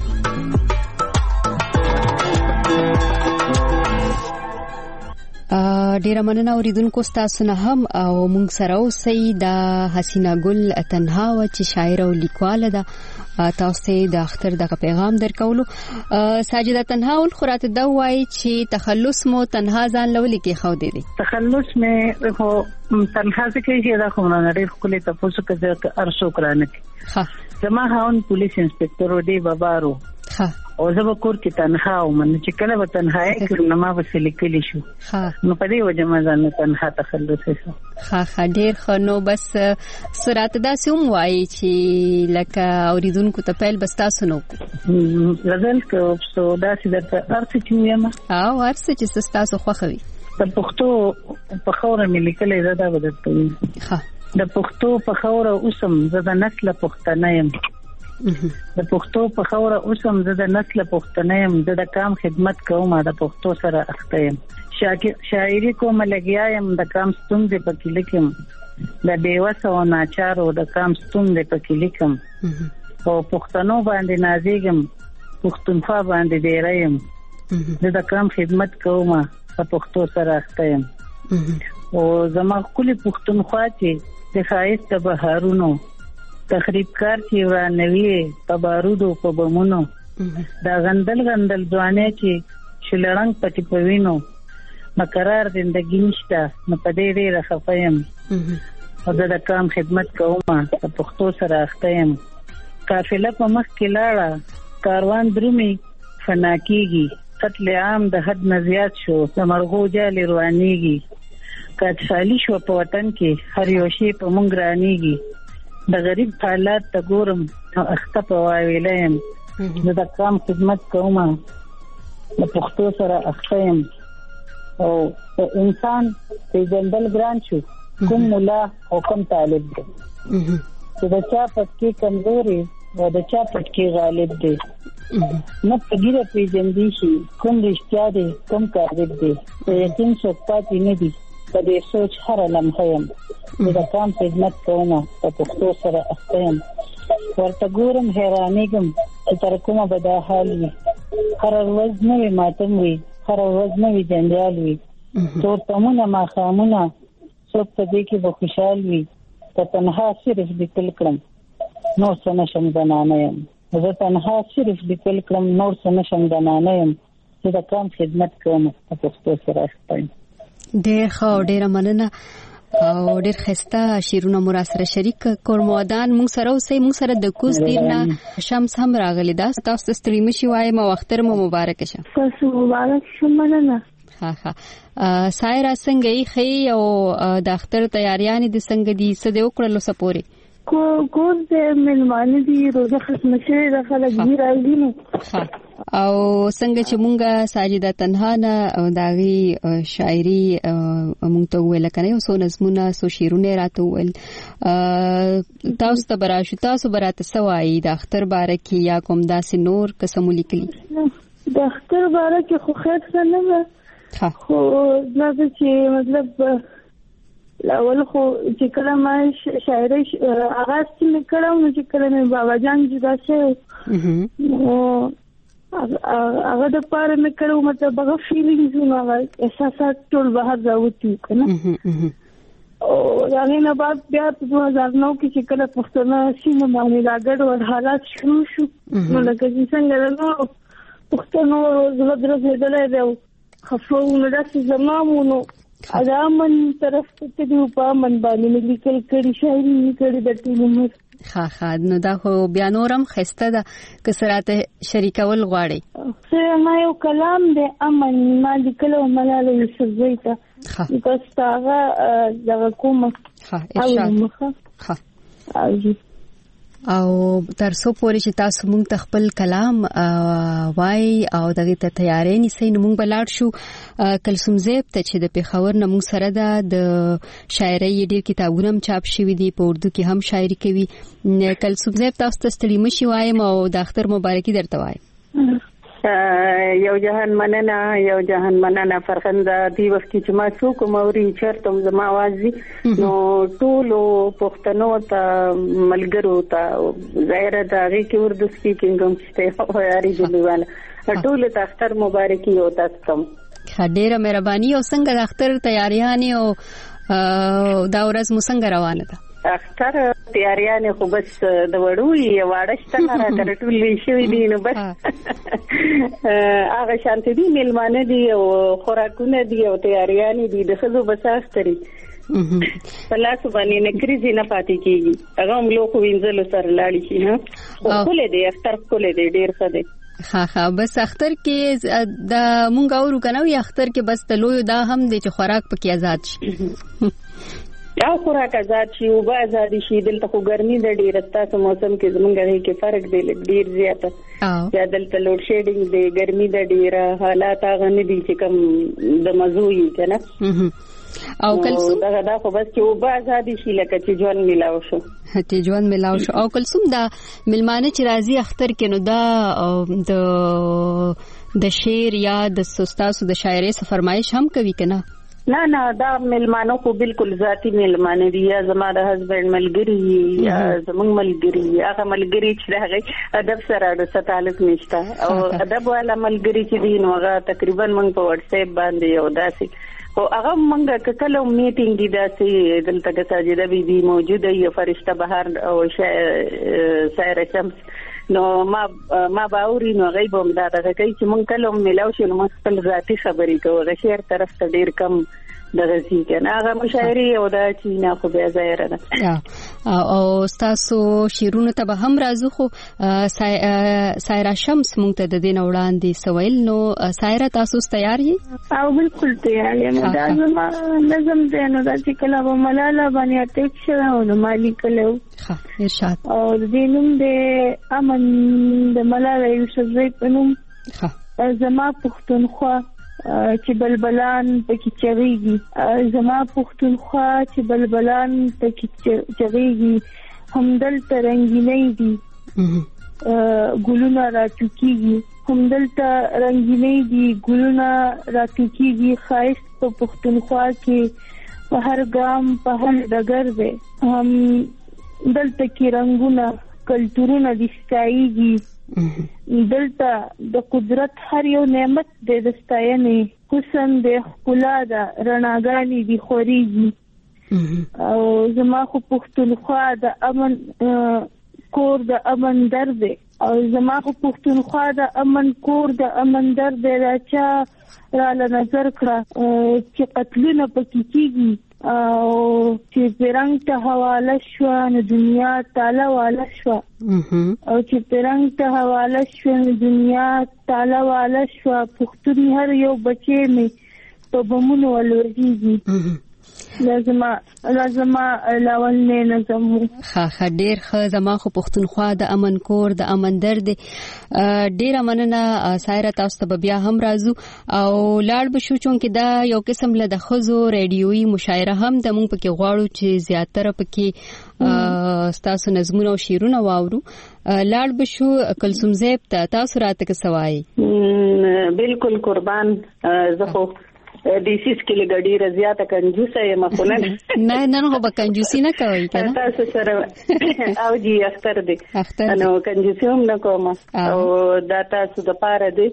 ډیره مننه اوریدونکو تاسو نه هم او مونږ سره اوسئ. د حسینا ګل تنها و چې شاعر او لیکواله ده. تاسو د اختر دغه پیغام درکولو. ساجده تنها ول خراته دا وایي چې تخلص مو تنها ځان لولي کې خو دی. تخلص مې خو تنها څخه چې دا خو نه ډېر خپل تاسو کې ارشو کرانه. ها زما هاون پولیس انسپکټر دی بابارو. ها او زه به کور کې تنها وم چې کله به تنهایی کړم نو ما به لیکلی شو. نو په دې وجه ما ځان تنها تخلص شو. ها ډېر ښه. نو بس سرات داسې هم وایي چې لکه اوریدونکو ته پیل بس تاسو نو غزل کو داسې درته ارڅ چې یم او ارڅ چې تاسو خوښوي. د پښتو په خوره مې لیکلې زده بدته. ها د پښتو په خوره اوسم زه د نسل پښتنه یم. د پښتو په خوره اوسم زه د نسل پښتنه یم. زه د کام خدمت کوم، د پښتو سره اخته یم. شاعري کوم لګیا یم، د کام ستونزې پکې لیکم. د بیوسه او ناچارو د کام ستون دی پکې لیکم او پښتنو باندې نازېږم پښتونخوا باندې ډیریم د کام خدمت کوم په پښتو سره اخته یم او زما کلی پښتونخوا چې د ښایست د بهارونو تخریبکار چې ورانوي په بارودو په بمونو دا غندل ځوانې چې شلړنګ پټي پوینو مقرار زندگی نشته نو په دې ډېره خفه یم او د کام خدمت کوم په پښتو سره اخته یم قافله په مخ کې لاړه کاروان درومي فنا کېږي قتل عام د حد نه زیات شو د مرغو جال روانېږي کټسالي شو په وطن کې هر یو شی په مونږ رانېږي د غریب حالات ته ګورم اخته په واویله یم زه د کام خدمت کوم د پښتو سره اخته یم او انسان پیژندل ګران شو کوم مولا او کوم طالب دی چې د چا پټ کمزوري او د چا پټ غالب دی نه پګیره پیژندي شي کوم رښتیا دی کوم کاذب دی یقین څوک پاتې نه دی په دې سوچ هر لمحه یم د کام خدمت کوم په پښتو سره اخته یم ورته ګورم حیرانېږم چې تر کومه به دا حال وي هر ورځ نوی ماتم وي هر ورځ نوی جنجال وي تور تمونه ماښامونه څوک په دې کې به خوشحال وي که تنها صرف لیکل کړم نور څه نشم زنانه یم زه تنها صرف لیکل کړم نور څه نشم زنانه یم چې د کام خدمت کوم په پښتو سره اخته یم. ډېر ښه ډېره مننه او ډېر ښایسته شعرونه مو راسره شریک کورمودان مونږ سره اوسئ مونږ سره د کوز دیر نه شمس هم راغلی دا تاسو ته ستړي مه شئ وایم او اختر مو مبارک شه. تاسو مبارک شه مننه. ها سایرا څنګه یې ښې او د اختر تیاریانې د څنګه دي څه دې وکړلو څه پورې کوز د مېلمانه دي روزه ختمه شوې ده خلک دي راځي نو او څنګه چې مونږه ساجده تنها نه د هغې شاعري مونږ ته وویل که نه یو څو نظمونه څو شعرونه راته وویل تاسو ته به راشو تاسو به راته څه وایي د اختر باره کې یا کوم داسې نور که څه مو لیکلي د اختر باره کې خو خیر څه نه ده خو داسې چې مطلب اول خو چې کله ما شاعري آغاز چې مې کړم نو چې کله مې بابا جان جدا شوی نو هغه د پاره مې کړو مطلب هغه فیلینګز هغه احساسات ټول بهر راوتی کنه او هغه نه بعد بیا 2009 کې چې کله پښتون سیمه باندې راګړ او حالات شروع شو نو لکه څنګه نو پښتون زړه درځېدل دی خفو نو داسې زمامونو ادمن طرف ته دی په من باندې لیکل کړي شاعري کړي د ټولو ها نو دا خو بیا نورم خسته ده که سراته شریکول غواړي ما یو کلام دی امن ما لیکلو ملاله یوسفزۍ ته بس هغه دغه کومه او تر څو پورې چې تاسو مونږ ته خپل کلام وای او دغه ته تیارې نیسئ نو مونږ به لاړ شو کلثوم زیب ته چې د پېښور نه مونږ سره ده د شاعرۍ ډېر کتابونه هم چاپ شوي دي په اردو کې هم شاعري کوي کلثوم زیب تاسو ته ستړي مه شئ وایم او د اختر مبارکي درته وایم یو جهان مننه فرخنده دی وخت چې ما څوک موري چرته زما आवाज دي نو ټول پښتنو ته ملګرو ته ظاهر ده هغه کې اردو سپیکینګ هم شته خو یاري جوړواله ټول ته اختر مبارکي او تاسو کوم ډیره مهرباني او څنګه د اختر تیاریانې او دا ورځ مو څنګه روانه ده اختر تیاریانې خو بس د وړوي واړشته نه راته ټول شوي دي نو بس هغه شانتي دي میلمانه دي او خوراکونه دي او تیاریانې دي د ښځو بس اختري په لاسو باندې نکریزي نه پاتې کېږي هغه هم لوښو وینځلو سره لاړې شي ښکلی دی اختر ښکلی دی ډېر ښه دی ها بس اختر کې د مونږ اورو که نه وي اختر کې بس د لویو دا هم دی چې خوراک پکې آزاد شي یا خوراک آزاد شي اوبه آزادي شي دلته خو ګرمي ده ډېره ستاسو موسم کې زمونږ هغې کې فرق دی ډېر زیاته یا دلته لوډ شیډینګ دی ګرمي ده ډېره حالات هغه نه دي چې کوم د مزو وي که نه او کلثوم دا خو بس چې اوبه آزادي شي لکه چې ژوند میلاو شو او کلثوم دا مېلمانه چې راځي اختر کې نو دا د شعر یا د ستاسو د شاعرۍ څه فرمایش هم کوي که نه نه دا ملمانو خو بالکل ذاتی ملمانه دي یا زما د هسبند ملګری یا زمونږ ملګری هغه ملګری چې هغه ادب سره د تعلق نشته او ادب والا ملګری چې دي نو هغه تقریبا موږ په واتس اپ باندې یو داسې او هغه موږ کله میټینګ دي داسې دلته ساجده بیبي موجوده یو فرشته بهار او سایره شمس نو ما باوري نو غیب هم دا دغه کوي چې مونږ کله ملاو شو نو موږ خپل ذاتي خبرې کوو د شعر طرف ته ډیر کم دغه ځي کنه هغه مشاعري او دا چې نه خو بیا ظاهر ده او تاسو شیرونه ته به هم راځو خو سایره شمس مونږ ته د دین وړاندې سویل نو سایره تاسو تیار یې او بالکل تیار یم دا زما لازم دی نو دا چې کله به ملاله باندې اټیک شوه او د مالی کلو ارشاد او د دینم د امن د ملاله یوسفزۍ په نوم زما پښتونخوا چې بلبلان پکې چغيږي زما پښتونخوا چې بلبلان پکې چغيږي همدلته رنگینې دي ګلونه راټوکيږي همدلته رنگینې دي ګلونه راټوکيږي خایست په پښتونخوا کې په هر ګام په هر ډګر دی هم دلته کې رنگونه کلتورونه دي ستایږي دلته د قدرت هر یو نعمت د ستاینې حسن د ښکلا د رڼاګانې دي خوريږي او زما خو پښتونخوا د امن کور د امن در دی او زما خو پښتونخوا د امن کور د امن در دی راچا را له نظر کړه چې قتلونه پکې کیږي او چې پرنګ ته حواله شو نو دنیا تعالی والا شو او چې پرنګ ته حواله شو نو دنیا تعالی والا شو پښتون هر یو بچی می په بمونو ولورږي لازم لاول نه نظم ښه ډیر ښه زما خو پښتونخوا د امن کور د امن درد ډیر مننه سایره تاسو ته بیا هم راځو او لاړ بشو چونکه دا یو قسم له د خزو ریډیوي مشاعره هم د مونږ پکې غواړو چې زیاتره پکې تاسو نظمونه او شعرونه واورو لاړ بشو کلثوم زیب تاسو راته څه وایي بالکل قربان زه خو دیسیس کې لګړی رضیاته کنجوسه یم خو نه نه به کنجوسی نه کوي کنه تاسو سره او جی اختر دی نو کنجوسی هم نه کوم او دا تاسو د پاره دی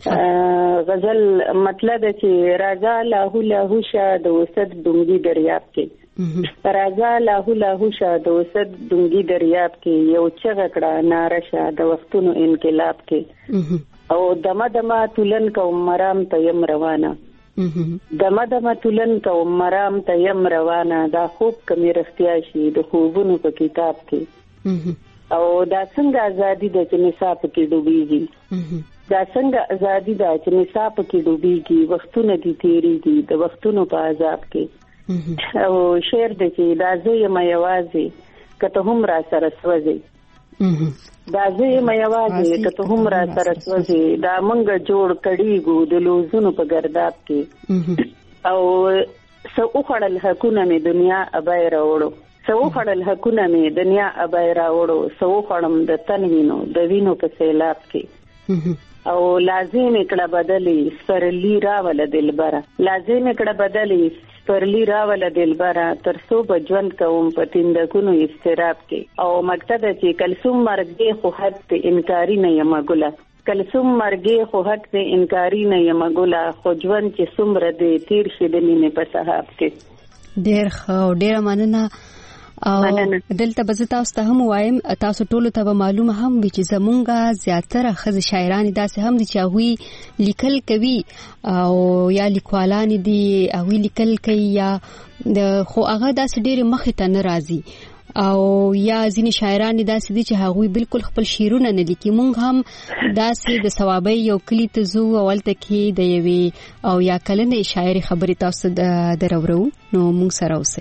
غزل مطلب چې راځه لاهو لاهو شه د وسد دونګي دریاب کې راځه لاهو لاهو شه د وسد دونګي دریاب کې یو چغه کړه نارشه د وختونو انقلاب کې او دمه دمه تولن کوم مرام ته يم روانه دمه دمه تولن کوم مرام ته يم روانه دا خوب کمی رختیا شي د خوبونو په کتاب کې او دا څنګه ازادي د چې نصاب کې ډوبېږي دا څنګه ازادي د چې نصاب کې ډوبېږي وختونه دي تیریږي د وختونو په عذاب کې او شعر د چې دا زه یم یوازې کته هم را سره سوځي دا زه یم یوازې کته هم را سره سوځي دا مونږ جوړ کړیږو د لوزونو په ګرداب کې او سو خړل حقونه می دنیا ابای راوړو سو خړل حقونه می دنیا ابای راوړو سو خړم د تنوینو د وینو په سیلاب کې او لازم کړه بدلې سرلی راول دلبره لازم کړه بدلې پرلی راول دلبره ترسو بجوند کوم پتیندکونو استراب کې او مقصد چې کلثوم مرګ خو حق ته انکاری نه یم ګله کلثوم مرګ خو حق ته انکاری نه یم ګله خو ژوند چې سمره دې تیر شي د مینې په صحاب کې ډیر خو ډیر مننه او دلته به تاسو ته هم وایم تاسو ټول ته معلومه هم وي چې زمونږه زیاتره خزه شاعران داسې هم دي چې هغه لیکل کوي او یا لیکوالان دي او لیکل کوي یا خو هغه داسې ډېر مخ ته ناراضي او یا ځینې شاعران داسې دي چې هغه بالکل خپل شعرونه نه لیکي مونږ هم داسې د ثوابي یو کلی ته زو اولته کې د یوي او یا کلنې شاعري خبرې تاسو درورو نو مونږ سره اوسئ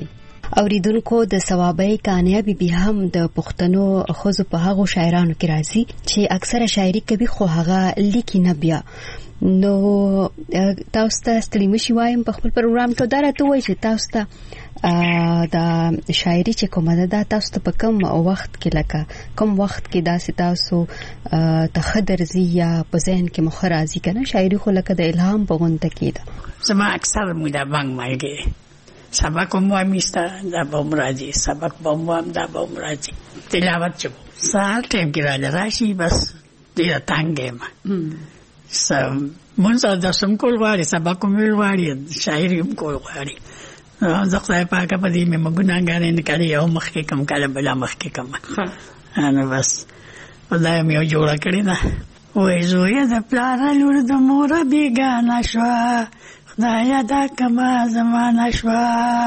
اوریدونکو د ثوابي کامیابی به هم د پښتنو خوځو په هغه شاعرانو کې راځي چې اکثره شاعري کوي خو هغه لیکي نه بیا. نو تاسو ته ستړي مشي وایم په خپل پروګرام کې دا راته وایي چې تاسو ته د شاعري چې کومه ده تاسو ته په کوم وخت کې لکه کوم وخت کې داسې تاسو تخدرزي یا په ذهن کې مخ راځي کنه شاعري خو لکه د الهام په غونډه کې ده. زما اکثر مودا بنګ مایګي سبق مو میستا دا بومراجي سبق بوم دا بومراجي تلاوت چو سال ټیم کې را راشي بس ډیر تانګه ما مونږ د سم کول واري سبق مې واري شاعري کول واري ځکه پاکه په دې مې مګناګارې نه کړی یو مخ کې کم کله بلا مخ کې کم انا بس خدای مې جوړ کړی نه وې زوی د پلار لور د مور بیگانه شو خدایا دا کما زمانه شوا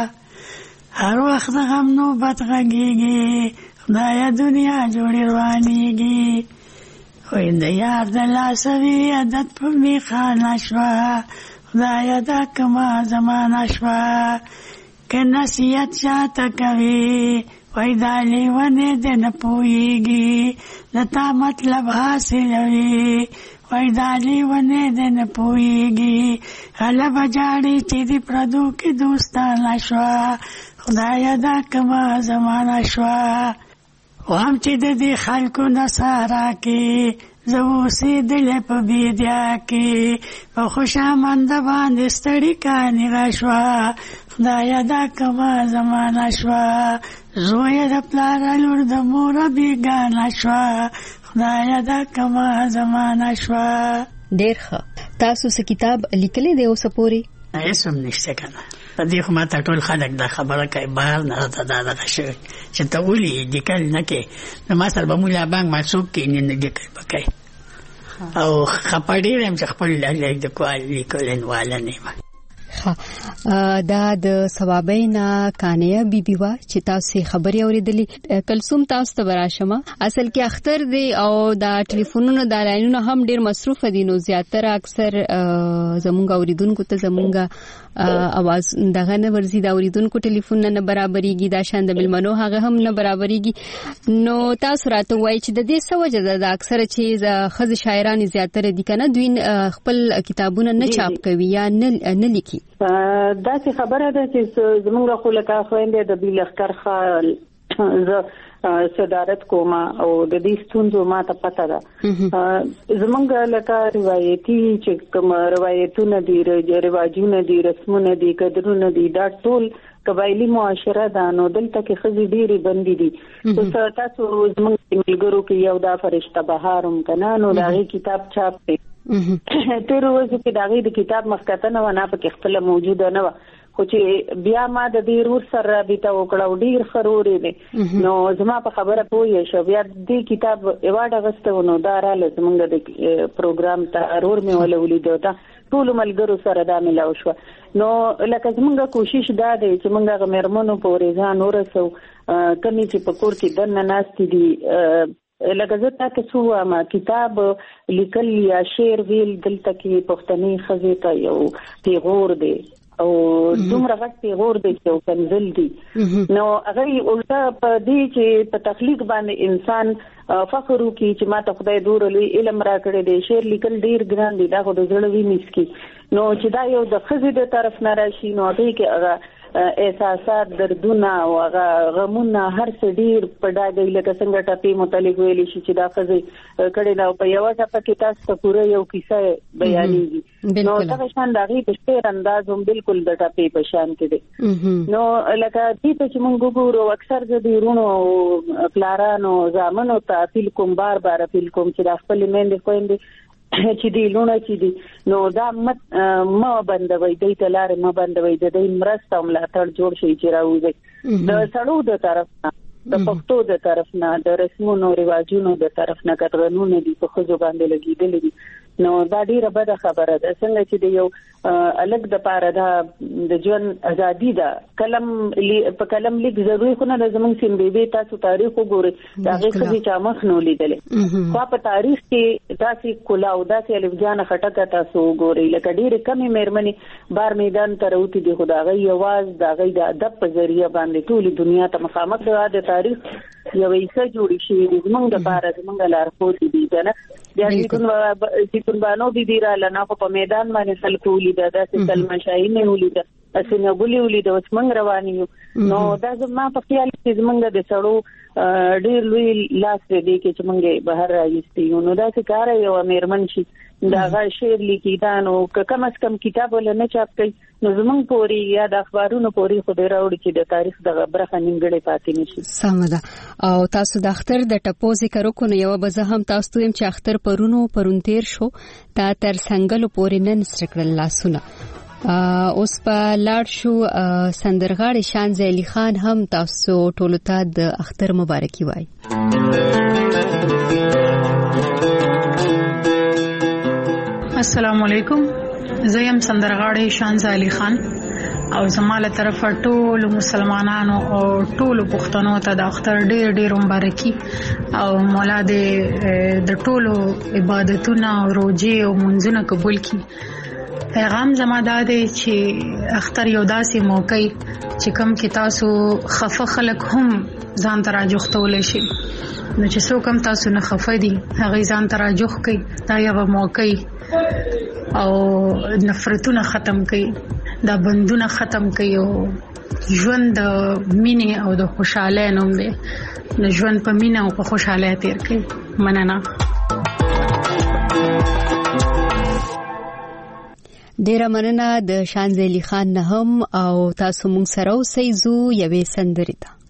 هر وخت غم نوبت غږیږي خدایا دنیا جوړی روانیږي وای د یار د لاسوي عادت په می خانه شوا خدایا دا کما زمانه شوا که نصیحت شاته کوي وای دا لیونه د نه پوهیږي د تا مطلب حاصلوي وای دا لیونه د نه پوهیږي هله بجاړي چې دې پردو کې دوستانه شوا خدایا دا کما زمانه شوا وهم چې د دې خلکو نصارا کې زه اوسېدلې په بیدیا کې په خوشامند باندې ستړي کانې را شوه خدایا دا کما زمانه شوه زویه د پلار لور د موره بیګانه شوه خدایا دا کما زمانه شوه. ډېر ښه. تاسو څه کتاب لیکلی دی اوسه پورې؟ هېڅ هم نشته که نه. په دې خو ما ته ټول خلک دا خبره کوي بهر نه راته دا دغه شوی چې ته ولې لیکل نه کوې نو ما سره به مولا بانک ما څوک کښېني نه لیکل به کوي او خفه ډېر یم چې خپل لیکلنواله نه یم. دا د ثوابۍ نه کانیه بیبي وه چې تاسو خبرې اورېدلې. کلثوم تاسو ته به راشم. اصل کې اختر دی او دا ټلیفونونه دا لاینونه هم ډېر مصروفه دي نو زیاتره اکثر زمونږ اوریدونکو ته زمونږ اواز دغه نه ورځي دا اوریدونکو ټلیفون نه برابرېږي دا شان د ملمنو هغه هم نه برابرېږي نو تاسو راته وایي چې د دې څه وجه ده اکثره چې د ښځې شاعرانې زیاتره دي که نه دوی خپل کتابونه نه چاپ کوي یا نه لیکي. داسې خبره ده چې زمونږ خو لکه خویندې د دوی لښکر ښه زه صدارت کوم او د دې ستونزو ما ته پته ده. زمونږ لکه روایتي چې کوم روایتونه دي رواجونه دي رسمونه دي قدرونه دي دا ټول قبایلی معاشره ده نو دلته کې ښځې ډېرې بندي دي. اوس تاسو زمونږ ملګرو کې یو دا فرشته بهار هم که نه نو د هغې کتاب چاپ دی تېرو ورځو کې د هغې د کتاب مخکتنه وه نه پکې خپله موجوده نه وه خو چې بیا ما د دې ورور سره رابطه وکړه او ډېر ښه رور دی نو زما په خبره پوه شو بیا دې کتاب ایوارډ اخیستی و نو دا راله زمونږ د پروګرام ته رور مې وله ولیدو ته ټولو ملګرو سره دا ملاو شوه نو لکه زمونږ کوشش دا دی چې مونږ هغه مېرمنو پورې ځان ورسو کمې چې په کور کې دننه ناستې دي لکه زه تا ته څه وایم کتاب لیکل یا شعر ویل دلته کې پښتنې ښځې ته یو پیغور دی او دومره غټ پیغور دی چې یو کنزل دی نو هغه الټه په دې چې په تخلیق باندې انسان فخر وکړي چې ما ته خدای دومره لوی علم راکړی دی شعر لیکل ډېر ګران دی دا خو د زړه وینې څکي نو چې دا یو د ښځې د طرف نه راشي نو هغې کې هغه احساسات دردونه او هغه غمونه هر څه ډېر په ډاګ لکه څنګه ټپې متعلق ویلی شي چې دا ښځې کړې ده او په یوه ټپه کې تاسو ته پوره یو کیسه بیانېږي نو دغه شان د هغې د شعر انداز هم بالکل د ټپې په شان کې دی نو لکه دې ته چې موږ وګورو اکثر زه د وروڼو او پلارانو زامنو ته اپیل کوم بار بار اپیل کوم چې دا خپلې میندې خویندې چې دی لونه چې دی نو دا ما بندوي دوی ته لارې ما بندوي د دوی مرسته او ملاتړ جوړ شي چې راوځي د سړو د طرف نه د پښتو د طرف نه د رسمونو رواجونو د طرف نه قانونونه دي په ښځو باندې لګېدلي دي نو دا ډیره بده خبره ده څنګه چې د یو الګ د پاره د ژوند ازادي ده کلم په کلم لیک ضروري خو نه زمونږ سیم بي تاسو تاریخ وګورئ دا هغه څه چې مخ نو لیدلې خو په تاریخ کې تاسو کولاو داسې الفجان خټکه تاسو وګورئ لکه ډیره کمی مېرمنې بار میدان ته راوتی دي خدای یواز دا غي د ادب په ذریعہ باندې ټول دنیا ته مخامخ د تاریخ یو ایسه جوړی شي د زمونږ د پاره زمونږ لارښود دي کنه د قربانو بي بي را لنا په میدان باندې خلکو لیدا د سلمہ شاهي نه ولیدا اسنه ګولي ولیدا اوس موږ روان یو نو دا زما په خیال کې زمونږ د سړو ډیر لوی لاس دې کې چې موږ بهر راځي نو دا څه کار یو مېرمن شي دا غا شعر لیکي دا نو کم از کم کتاب ولنه چاپ کوي نو زمونږ پوری یا د اخبارونو پوری خو ډیر وړي چې د تاریخ د برخه نیمګړې پاتې نشي سمده او تاسو د اختر د ټپو ذکر وکړو یو به زه هم تاسو ته چې اختر پرون تیر شو تا تر څنګهلو پورې نن سرکړل لاسونه اوس په لاړ شو سندرغاړي شان زیلی خان هم تاسو ټولو ته د اختر مبارکي وای السلام علیکم زیم سندرغاړي شانزه علي خان او زماله طرفه ټول مسلمانانو او ټول پښتنو ته د اختر ډیر مبارکي او مولا دې د ټول عبادتونو او روزي او منځونه قبول کړي پیغام زما ده چې اختر یو داسې موقع چې کوم کې تاسو خفه خلک هم ځان ته راجوختول شي نو چې څوک هم تاسو نه خفه دي هغه ځان ته راجوخ کوي دا یو موقع او نفرتونه ختم کړي دا بندونه ختم کړي او ژوند د مینې او د خوشاله نوم دی د ژوند په مینه او په خوشاله تیر کړي مننه ډیره مننه د شانزلی خان نه هم او تاسو مونږ سره اوسئ زو یوې سندرې ته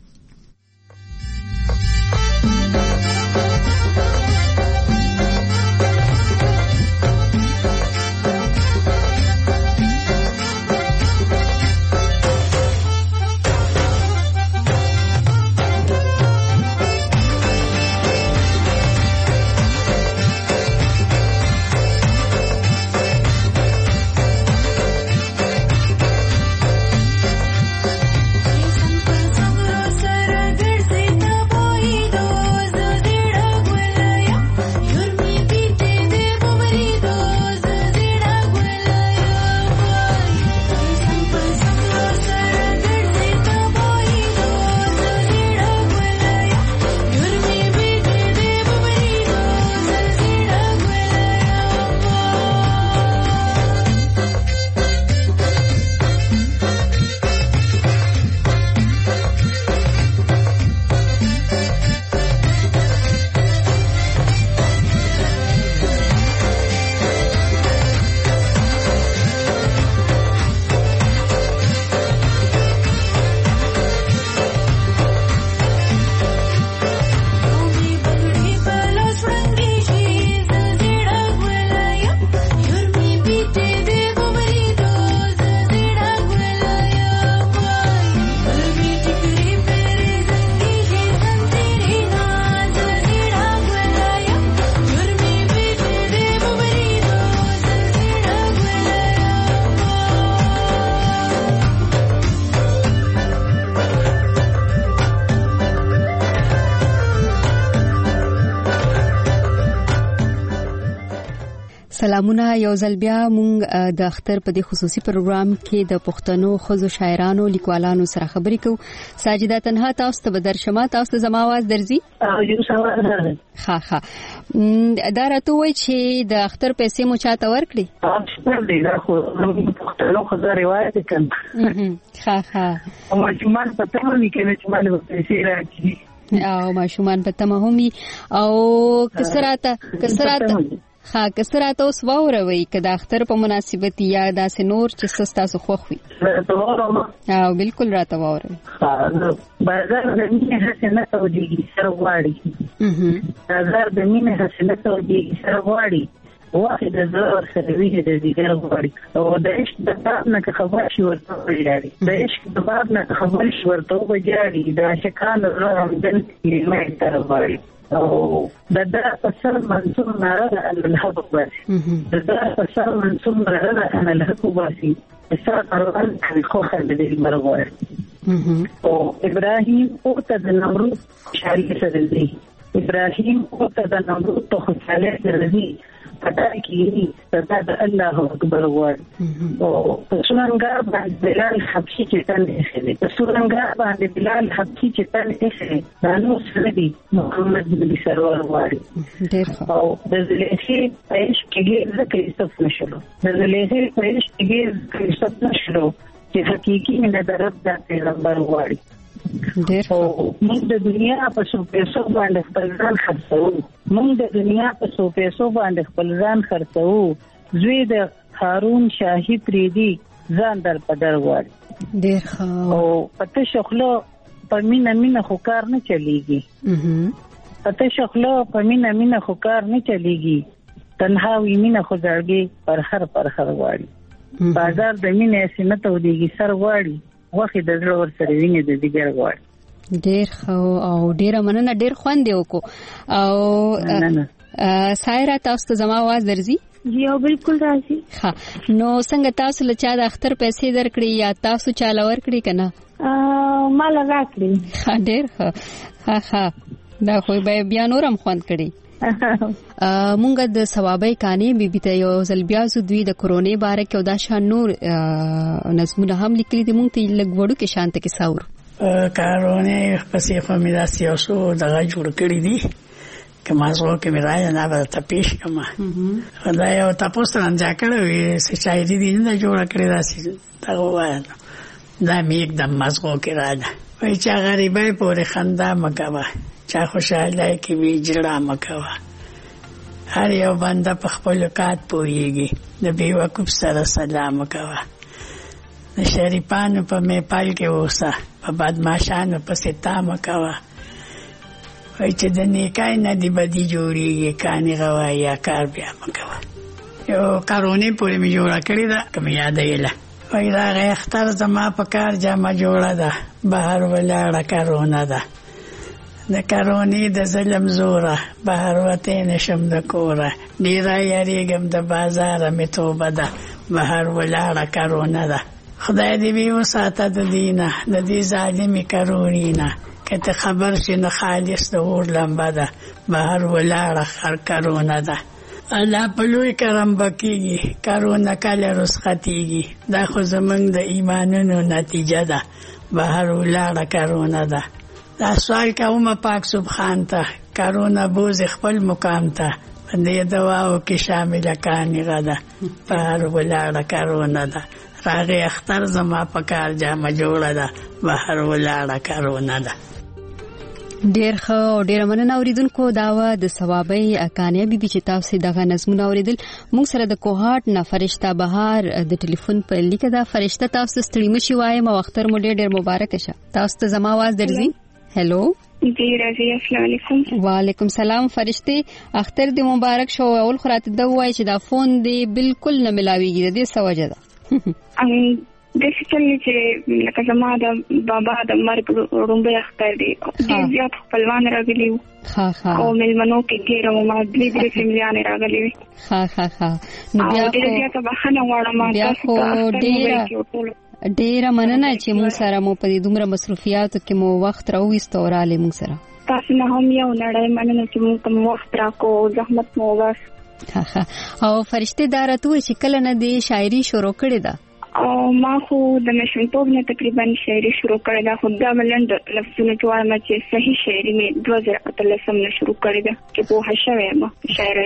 سلامونه یو ځل بیا مونږ د اختر په دې خصوصي پروګرام کې د پښتنو خزو شاعرانو لیکوالانو سره خبرې کوو ساجده تنها تاسو ته بدرشمه تاسو ته زما आवाज درځي یو سوال ها دا راته وای چې د اختر پیسې مو چاته ورکړي اختر دی دا خو پښتنو خزو روایت کوي ها او ماشومان په تمه لیکنه چې مال پیسې راکړي او ماشومان په تمه همي او کسراته کسراته اوس واوروي که د اختر په مناسبت یا داسې نور چې تاسو خوښ وي او بالکل راته واوروي بازار د مینې حسنه توجیه سره غواړي بازار د مینې حسنه توجیه سره غواړي واحد زور سره ویږي د دیګر غواړي او د عشق د باب نه خبر شي ورته ویاړي د عشق د باب نه خبر شي ورته ویاړي د عاشقانو روح هم دل کې مې تر غواړي او د اثر منصور ناره الحق باسي د اثر منصور ناره الحق باسي اثر قرآن خو خلل مرغوه او ابراهيم او ته د نمرود شریک سره دی ابراهيم او ته د نمرود ته خوشاله سره دی پتا کیږي صدا د الله اکبر وړ او څنګه باندې بلال حبشي چې تل دی څنګه باندې بلال حبشي چې تل دی دا نو سره دی محمد بن سرور وړ ډېر او د زلیخي پېښ کېږي ځکه یوسف نشلو د زلیخي پېښ کېږي یوسف نشلو چې حقيقي نه درب د پیغمبر وړ ډېر او موږ د دنیا په څو پیسو باندې خپل ځان خرڅو موږ د دنیا په څو پیسو باندې خپل ځان خرڅو زوی د هارون شاهي پریدي ځان در پدر وړ ډېر او پته شخلو په مینا خو کار نه چلیږي پته شخلو په مینا خو کار نه چلیږي تنها وی مینا خو ځړګي پر هر واړي بازار د مینې سینه ته ودیږي سر واړي وخت د زړه ور سره ویني د دیګر غواړي ډېر خو او ډېر مننه ډېر خوند دی وکړو او سایرا تاسو ته زما आवाज درځي جی او بالکل راځي ها نو څنګه تاسو له چا د اختر پیسې درکړي یا تاسو چا لور کړی کنه مال راکړي ها ډېر ها دا خو به بیا نورم خوند کړي مونږ د ثوابای کانی بیبي ته یو ځل بیا زو دوی د کورونې باره کې او دا شان نور نظمونه هم لیکلي دي مونږ ته لږ وړو کې شانت کې ساور کارونه پسې فامیلا سیاسو دغه جوړ کړی دي کمازو کې مې نه به تپیش کما خدای او تاسو نن ځکه وي چې شاعري دي نه جوړ کړی داسې دا وایي دا مې एकदम مازغو کې راځه وای چې غریبای پورې خندا مکوا چا خوشاله کې وی جړه مکوا هر یو بنده په خپل کات پويږي د بیوقوف سره سلام مکوا د شریفانو په مې پال کې وسه په بدمعشانو په ستا مکوا وای چې د نیکای نه دی بدی جوړیږي کانی غوايا کار بیا مکوا یو کارونه پورې مې جوړه کړی دا کوم یاد ایله وای دا اختر زما په کار جامه جوړه ده بهر ولاړه کارونه ده د کارونی د ظلم زوره بهر وته نشم د کوره ډیره یریګم د بازار می توبه ده بهر ولاړه کارونه ده خدای دې وی وساته د دینه د دې ظالمي کارونینا کته خبر شي نه خالص د اور لمبه ده بهر ولاړه خر کارونه ده الله په لوی کرم بکیږي کارونه کله رسختيږي دا خو زمنګ د ایمانونو نتیجه ده بهر ولاړه کارونه ده دا سوال کوم پاک سبحان ته کارونه بوز خپل مقام ته دې دواو کې شامل کانی غدا بهر ولاړه کارونه ده راغه اختر زما په کار جامه جوړه ده بهر ولاړه کارونه ده ډیر خو ډیر مننه اوریدونکو داوا د ثوابي کانیا بیبي چې تاسو دغه نظمونه اوریدل موږ سره د کوهات نه فرشتہ بهار د ټلیفون په لیکه دا فرشتہ تاسو ستړي مشي وایم او اختر مو ډیر مبارک شه تاسو ته زما आवाज درځي هلو جی راځي السلام علیکم وعلیکم سلام فرشتي اختر دې مبارک شو اول خراته د وای چې دا فون دې بالکل نه ملاويږي د دې سوجه ده د شکل چې لکه زما د بابا د مرګ رومبه اختر دی ډېر زیات خپلوان راغلي او ملمنو کې ګیرو ما دې فیملیان راغلي نو بیا خو ډېر زیات بخنه غواړم تاسو ته ډېر مننه چې موږ سره مو په دومره مصروفیاتو کې مو وخت راوېستو رااله موږ سره تاسو نه هم یو نړۍ مننه چې موږ کوم وخت راکو زحمت مو وس او فرشته دارته چې کله نه دی شاعري شروع کړې ده او ما خو د مشنتوب نه تقریبا شاعري شروع کړې ده خو دا بلند لفظونه وایم چې صحیح شاعري مې 2013 نه شروع کړې ده چې په هښوي ما شاعري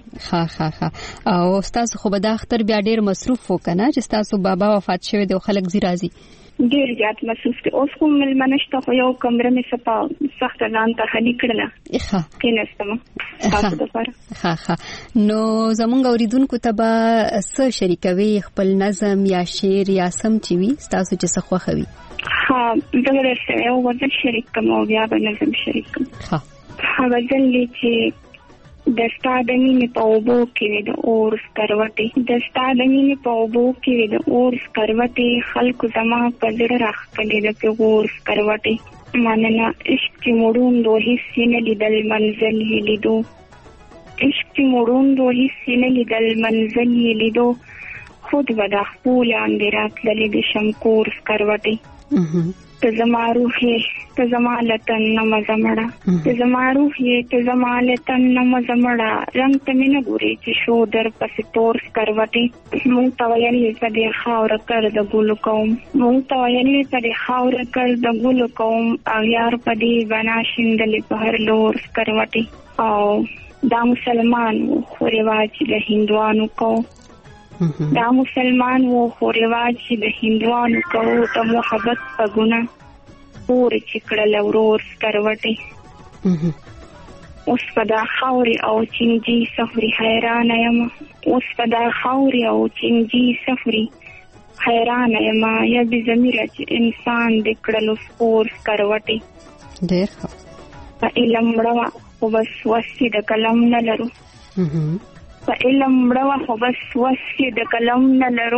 باندې او استاد خو به د اختر بیا ډیر مصروف وکنه چې تاسو بابا وفات شوی دی خلک زی راځي ډیر زیات مصروف دي اوس کوم ملمنشته خو یو کمره مې صفه سخت ځان ته هلي کړله ښه کیناستم تاسو د پاره ښه نو زمونږ اوریدونکو ته به څه شریکوي خپل نظم یا شعر یا سم چې وي تاسو چې څه خوښوي ها دا ورته یو غوډه شریک کوم او بیا به نظم شریک کوم ها غزل چې دستا د مینې په اوبو کې د اور سکروټې دستا د مینې په اوبو کې د اور سکروټې خلکو زما په زړه راخلي د پیغور سکروټې مننه. عشق چې مړوندو هیڅ نه لیدل منزل یې لیدو، عشق چې مړوندو هیڅ نه لیدل منزل یې لیدو، خود به د خپو لاندې راتللې د شمکور سکروټې. ته زما روح یې ته زما له تن نه مزه مړه، ته زما روح یې ته زما له تن نه مزه مړه، رنګ ته مې نه ګورې چې شو در پسې تور سکروټې. مونږ ته ویل یې په دې خاوره کر د ګلو کوم، مونږ ته ویل یې په دې خاوره کر د ګلو کوم، او یار په دې بنا شیندلې په هر لور سکروټې. او دا مسلمان و خو رواج د هندوانو کو، دا مسلمان و خو رواج د هندوانو کو، د محبت په ګناه پورې چې کړل ورور سکروټې. اوس په دا خاورې او چینجي سفري حیرانه یم، اوس په دا خاورې او چینجي سفري حیرانه یم، یا بې ضمیره چې انسان د کړلو سپور سکروټې. ډېر ښه. په علم مړه خو بس وسې د قلم نه لرو، په علم مړه خو بس وسې د قلم نه لرو،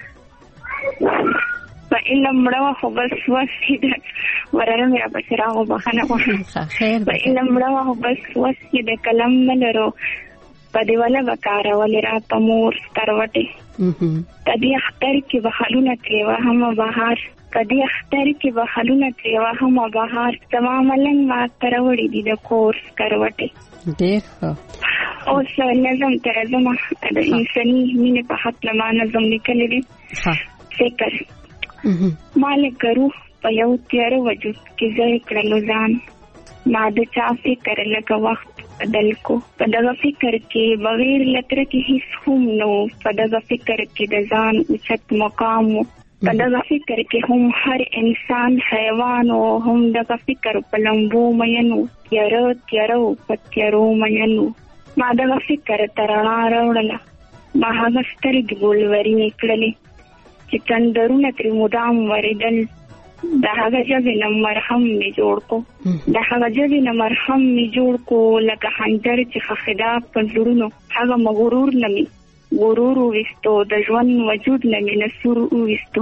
په علم مړه خو بس وسې د وراره مې را پسې راغو بخښنه غواړم، په علم مړه خو بس وسې د قلم نه لرو، په دیواله به کارولې راته مور سکروټې. په دې اختر کې به خلونه ترې وهمه بهار، په دې اختر کې به خلونه ترې وهمه بهار، زما ملنګ ما ته راوړي دي د کور سکروټې. ډېر ښه. اوس نظم تر زما د انساني مینې په حق ما نظم لیکلی دی. فکر ما لکه روح په یو تیاره وجود کې ځای کړلو ځان، ما د چا فکر لکه وخت بدل کو، په دغه فکر کې بغیر لتره کې هیڅ هم نو، په دغه فکر کې د ځان اوچت مقام و، په دغه فکر کې هم هر انسان حیوان او هم دغه فکر په لمبو مین و، تیاره تیاره و په تیارو مین و. ما دغه فکر ته رڼا راوړله، ما هغه سترګې ګلورینې کړلې چې تندرونه ترې مدام ورېدل، د هغه ژبې نه مرهم مې جوړ کو، د هغه ژبې نه مرهم مې جوړ کو، لکه خنجر چې خښېدا په زړونو، هغه مغرور نه مې غرور وویستو، د ژوند وجود نه مې نسور وویستو،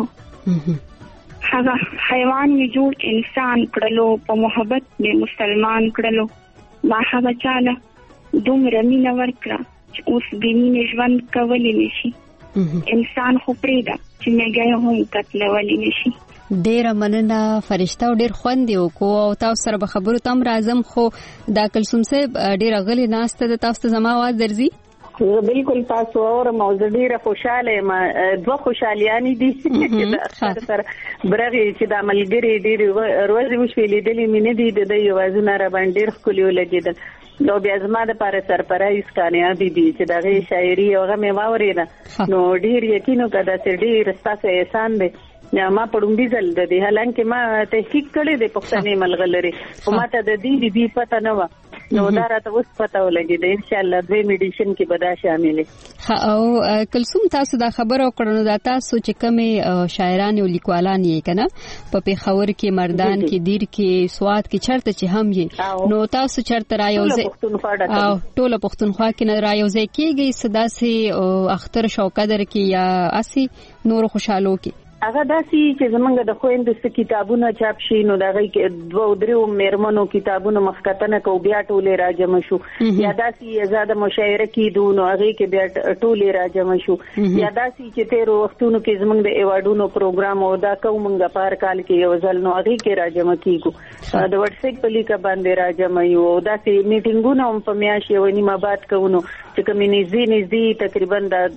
هغه حیوان مې جوړ انسان کړلو، په محبت مې مسلمان کړلو. ما هغه چاله دومره مینه ورکړه چې اوس بې مینې ژوند کولی نه شي، انسان خو پرېږده چې میږی هم قتلولی نه شي. ډیره مننه فرشته، ډیر خوند یې وکړو او تاسو سره به خبرو ته هم راځم، خو دا کلثوم صاحب ډیره غلې ناسته ده، تاسو ته زما آواز درځي؟ بالکل تاسو اورم او زه ډیره خوشاله یم. دوه خوشالیانې دي چې د اختر سره برغې چې د ملګري ډېرې ورځې وشوې لیدلې مې نه دي، د ده یوازونه را باندې ډېر ښکلي ولګېدل. نو بیا زما دپاره سرپرایز کامیابي دي چې د هغې شاعري او هغه مې واورېده، نو ډېر یقین وکړه داسې ډېر ستاسو احسان دی. ما په لومړي ځل د دې حالانکې ما تحقیق کړی دی پښتنې ملغلرې، خو ما ته د دې پته نه وه، نو دا راته اوس پته ولګېده. انشاءالله دویم ایډیشن کې به دا شاملې. او کلثوم تاسو دا خبره وکړه، نو دا تاسو چې کومې شاعران او لیکوالان یې که نه په پېښور کې، مردان کې، دیر کې، سوات کې، چېرته چې هم یې، نو تاسو چېرته رایوځئ او ټوله پښتونخوا کې نه رایوځئ کېږئ څه داسې اختر شوقدر کې یا اسې نورو خوشحالو کې؟ هغه داسې چې زمونږ د خویندو څه کتابونه چاپ شي، نو د هغې کې 2-3 مېرمنو کتابونه مخکتنه کوو، بیا ټولې راجمع شو، یا داسې ازاده مشاعره کېدو نو هغې کې بیا ټولې راجمع شو، یا داسې چې تېرو وختونو کې زمونږ د ایوارډونو پروګرام او دا کوو مونږ په هر کال کې یو ځل، نو هغې کې راجمع کېږو، د وټساپ په لیکه باندې راجمع یو، او داسې میټینګونه هم په میاشت یوه نیمه بعد کوو، نو چې کومې نږدې تقریبا د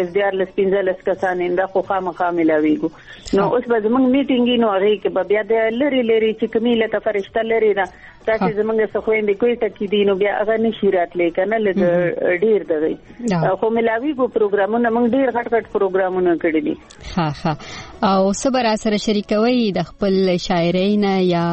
12-15 کسان دا خو خامخا ملاویږو. نو اوس به زمونږ میټینګ نو هغې کې به بیا د لرې چې کومې لکه فرشته لرې ده داسې زمونږ څه خویندې کویټه کې دي، نو بیا هغه نشي راتلی که نه، لږ ډېر دغی خو ملاویږو پروګرامونه، موږ ډېر غټ پروګرامونه کړي دي. ښه او څه به را سره شریکوئ د خپل شاعرۍ نه یا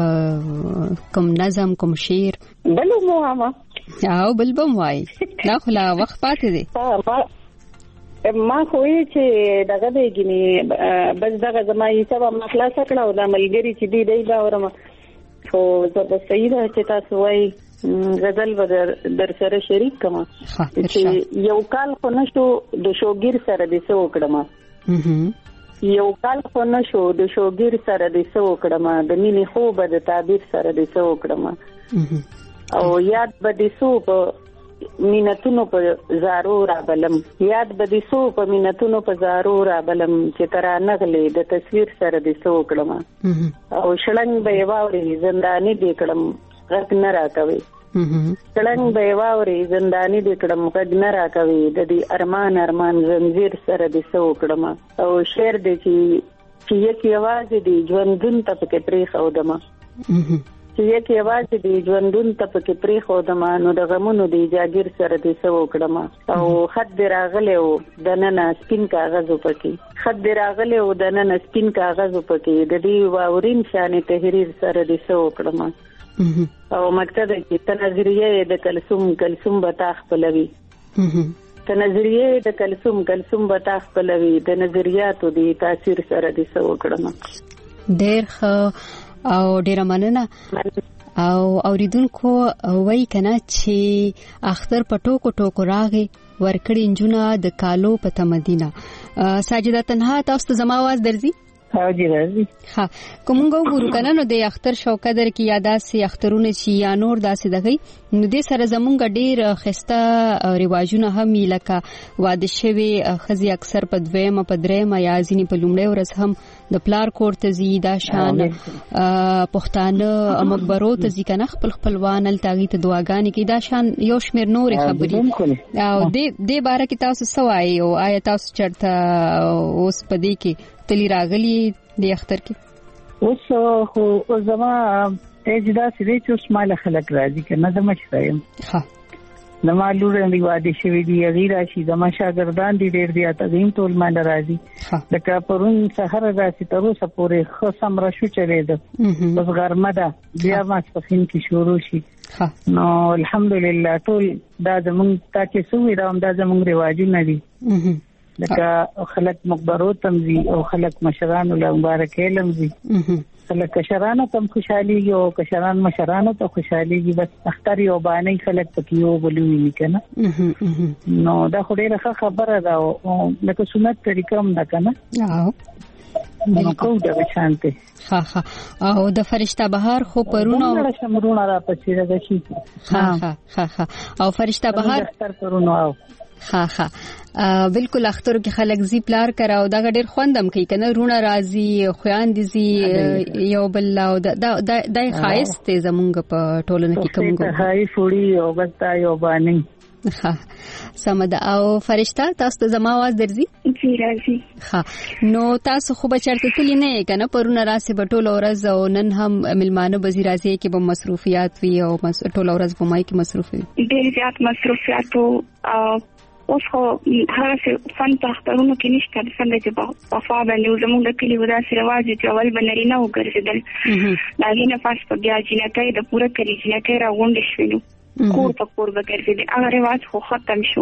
کوم نظم کوم شعر؟ بل هم ووایم او بل به هم وایي، دا خو لا وخت پاتې دی. ما خو یې چې دغه دی ګینې بس دغه زما حصه به ما خلاصه کړه او دا ملګري چې دي دی به اورم، خو زه به صحیح ده چې تاسو وایي غزل به در سره شریک کړم چې یو کال خو نشو د شوګیر سره دې څه وکړم، یو کال خو نه شو د شوګیر سره د څه وکړم د مینې خوب د تعبیر سره د څه وکړم او یاد به د څو په مینتونو په زارو را بلم یاد به د څو په مینتونو په زارو را بلم چې ترا نغلې د تصویر سره د څه وکړم او شړنګ به واوري زنداني دې کړم غږ نه راکوي شړنګ به واوري زنداني دې کړم غږ نه راکوي د دې ارمان زنجیر سره د څه وکړم او شعر دې چې یک आवाज دې ژوندون ته پکې پرې خودم چې یک आवाज دې ژوندون ته پکې پرې خودم نو د غمونو دې جاګیر سره دې څه وکړم او خط دې راغله او د نن سپین کاغذ پکې خط دې راغله او د نن سپین کاغذ پکې د دې واورین شان تحریر سره دې څه وکړم او مقصد کې تنظریه د کلثوم بتا خپلوي تنظریه د کلثوم بتا خپلوي د نظریاتو د تاثیر سره د څه وکړم ډېر او ډېر مننه او اوریدونکو وای کنه چې اختر پټو کو راغي ورکړي انجونه د کالو په تمدینه ساجده تنها تاسو زما आवाज درځي حاجی راځي ها کومګو ګورو کنه نو د اختر شوکدر کی یاداس سي اخترونه شي یا نور داسې دغی نو د سره زمونږ ډیر خسته رواجونه هم لکه واده شوی خزي اکثر په دویمه په دریمه یا ځینی په لومړی ورځ هم د پلار کور ته زی دا شان پښتانه مقبرو ته زی کنه خپلوان التاغي ته دعاګانې کی دا شان یو شمیر نور خبري او د باره کې تاسو سوای او آیا تاسو چرته اوس پدې کې تلی راغلی د اختر کې اوس خو زما اجدا سړي چې اوس مال خلک راځي کنه زما شایم ها زما لور دی واده شوی دی غیره شي زما شاګردان دي ډېر دي تدین ټول مال راځي لکه پرون سحر راځي تر اوسه پورې خو سمره شو چلے ده بس غرمه ده بیا ما سپین کې شروع شي نو الحمدلله ټول دا زمونږ تا چې سوې دا هم دا زمونږ رواجونه دي لکه خلک مقبرو تمزي او خلک مشران له مبارک علمزي خلک کشرانو تم خوشاليږي او کشران مشرانو ته خوشاليږي بس اختر یو باندې خلک پکې یو بلوي کنه نو دا خو ډیره خبره ده او لکه سنت طریقه هم ده کنه نو کو دا شانته ها او د فرشتہ بهار خو پرونو شمرونه را پچې راځي ها او فرشتہ بهار پرونو ها بالکل اختر کې خلک زی پلار کراو دا ډېر خوندم کوي کنه رونه راضي خويان دي زی یو بل او دا خاص ته زمونږ په ټولنه کې کومګو هاي فوري او بستا یو باندې ها سمد او فرشتہ تاسو زما आवाज درځي جی راځي ها نو تاسو خو به چرته تللی نه کنه پرونه راسي بټول ورځ او نن هم ملمانه بزی راځي کې به مصروفیات وي او ټول ورځ په مای کې مصروف وي ډېر زیات مصروفیات اوس خو هغه فن تخترونو کې نشته څنګه چې په فا باندې زموږ د کلی ودا سره واجب چې اول بنري نه وګرځیدل دا غینه فاس په بیا جنته د پوره کلی جنته راوند شوینو کور په کور وګرځیدل هغه رواج خو ختم شو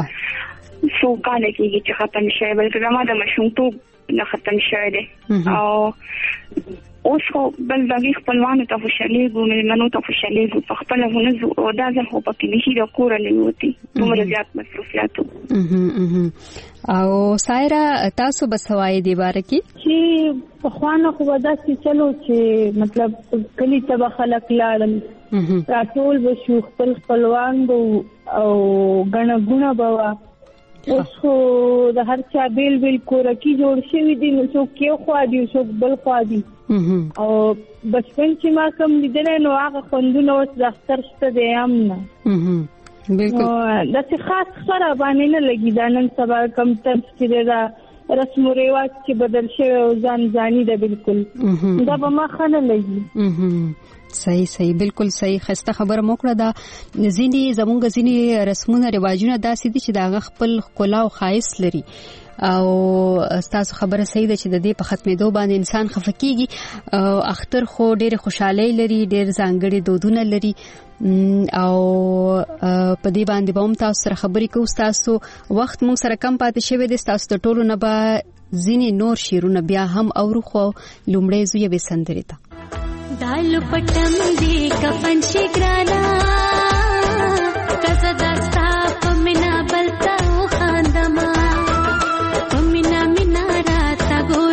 سو کال کې چې ختم شوی بلکې زموږ د مشونتوب نه ختم شوی دی او اوس خو بل دغه خپلوانو ته خوشاليږي مېلمنو ته خوشاليږي په خپل هنځو او دا ځل خو پکې نشي د کور نه وتی دومره زیات مصروفیاتو او سایرا تاسو بسوای دی باره کې چې په خوانه خو داسې چلو چې مطلب کلی ته خلک لاړل راټول بشو خپلوان بو او غنغونه بوا اوس خو د هر چا بیل کورکی جوړ شوی دي نو څوک یو خوا دي څوک بل خوا دي او بچپن چې ما کوم لیدل نو هغه خوندونه اوس د اختر شته دی امنه بالکل دا څه خاص خبره باندې نه لګی دا نن سبا کم تفسیر دا رسم و رواج چې بدل شوی او ځاني ده بالکل دا به ما خنه لګي صحیح بالکل صحیح خسته خبره موکړه دا زمونږ ځینی رسمونه رواجونه داسې دي چې دا خپل خلا او خاص لري او تاسو خبره صحیح ده چې د دې په ختمېدو باندې انسان خفقيږي اختر خو ډېر خوشاله لري ډېر ځانګړي دودونه لري او په دې باندې به هم تاسو سره خبرې کوو تاسو وخت مون سره کم پاتې شوی دی تاسو د ټولو نه به ځینې نور شیرونه بیا هم اورو خو لومړی زوی به سندري تا دالو پټم دی کفن شي ګرانا کزه دستا پمنا بلتا خاندما پمنا مینا راتا ګو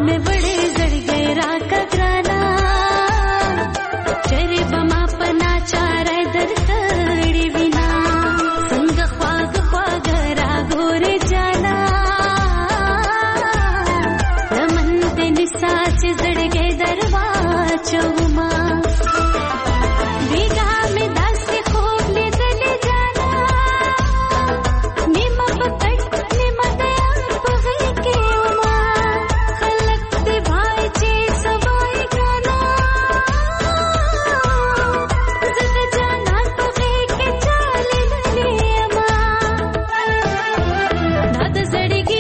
में बड़े जड़गे राका ग्राना चरे बमा पना चारा दरतड़ी बिना संग ख्वाग ख्वाग रागोरे जाना रमन दिन साच जड़गे दरवा चौमा बीघा में दास खूब ले चले जाना निम पकड़ निम दया पगल के उमा खलकते भाई चे सवाई गाना जग जाना पगे के चाले लले अमा दाद जड़गी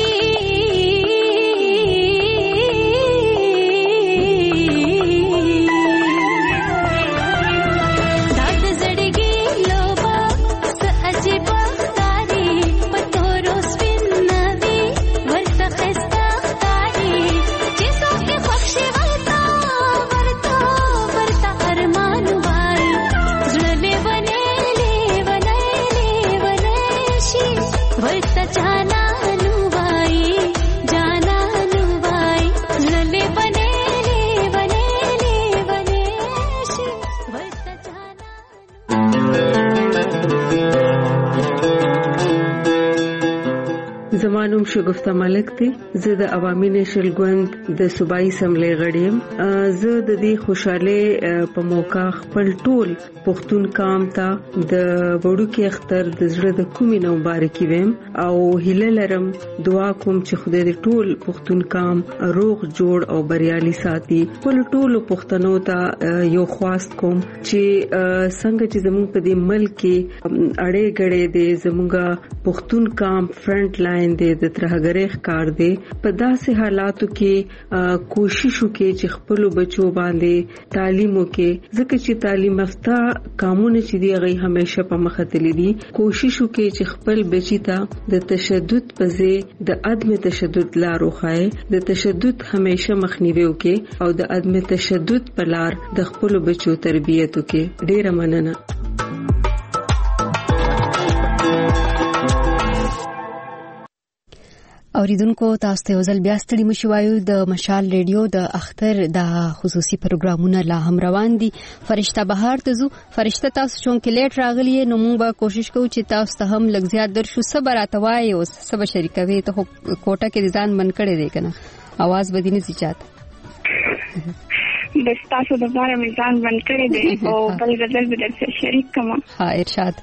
زمانوم شګفته ملک دی. زه د عوامي نېشنل ګوند د صوبایي اسمبلی غړی یم. زه د دې خوشاله په موقع خپل ټول پښتون قوم ته د وړوکی اختر د زړه د کومې نو مبارکي ویم او هیله لرم دعا کوم چې خدای دې ټول پښتون قوم روغ جوړ او بریالي ساتي. ټول پښتنو ته یو خواست کوم چې څنګه چې زموږ په دې ملک کې اړې غړې دي زموږ پښتون قوم فرنٹ لاین دي د ترهګرۍ ښکار دي په داسې حالاتو کې کوشش وکړي چې خپل بچو باندې تعلیم وکړي ځکه چې تعلیم یافته قانون چې دی هغه همیشه په مخه تللی دي. کوشش وکړي چې خپل بچی ته د تشدد په ځای د عدم تشدد لار وښایي د تشدد همیشه مخنیوي وکړي او د عدم تشدد په لار د خپل بچو تربیت وکړي. ډیره مننه. اوریدونکو تاسو ته ځل بیا ستړي مشوایو د مشال ریډیو د اختر د خصوصي پروګرامونه لا هم روان دي. فرشته بهار ته زو فرشته تاسو چون کې لیټ راغلی نو موږ به کوشش کوو چې تاسو ته هم لږ زیات درشو صبر اتوای او صبر شریکوي ته کوټه کې ځان من کړي دی کنه आवाज بدینه زیات بس تاسو د بارے میزان بند کړی دی او بل غزل به درته شریک کما. ها ارشاد.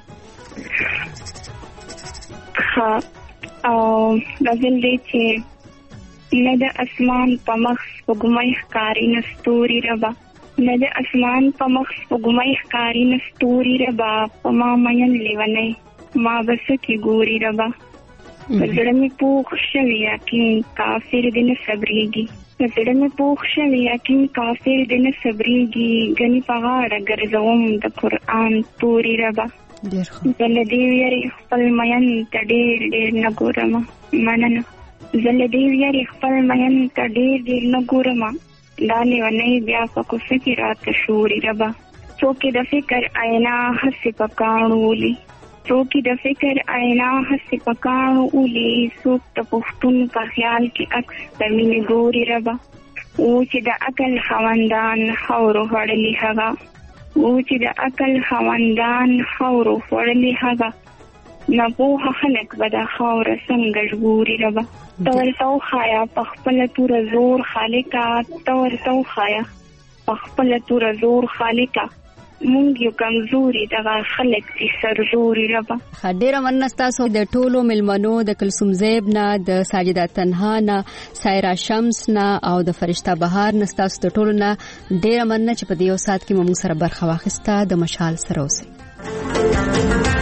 ها او غزل دې چې نه د اسمان په مخ وګمای ښکاری نستوري ربا نه د اسمان په مخ وګمای ښکاری نستوري ربا په ما مین لیونی ما بس کی ګوري ربا زړه می پوښ شوی یقین کافر دې نه صبرېږي زړه می پوښ شوی یقین کافر دې نه صبرېږي غني په غاړه ګرځوم د قران توري ربا زله دی ویری خپل مین ته ډېر نه ګورم مننه زله دی ویری خپل مین ته ډېر نه ګورم دا لیونی بیا په کوڅه کې راته شوري ربا څوک د فکر آینا هسې پکانولي څوک د فکر آینا هسې پکانولي څوک د پښتون په خیال کې عکس د مینې ګوري ربا او چې د عقل خاوندان خاورو هړلي هغه او چې د عقل خاوندان خاورو هړلي هغه نه پوهه خلک به د خاوره څنګه ژغوري ربا ته ورته وښایه په خپله توره زور خالقه ته ورته وښایه په خپله توره زور خالقه مونږ یو کمزوري دغه خلک چې سرزوري ربا. ډېره مننه ستاسو د ټولو مېلمنو د کلثوم زیب نه د ساجده تنها نه سایرا شمس نه او د فرشته بهار نه ستاسو د ټولو نه ډېره مننه چې په دې یو ساعت کې موږ سره برخه واخیسته. د مشال سره اوسئ.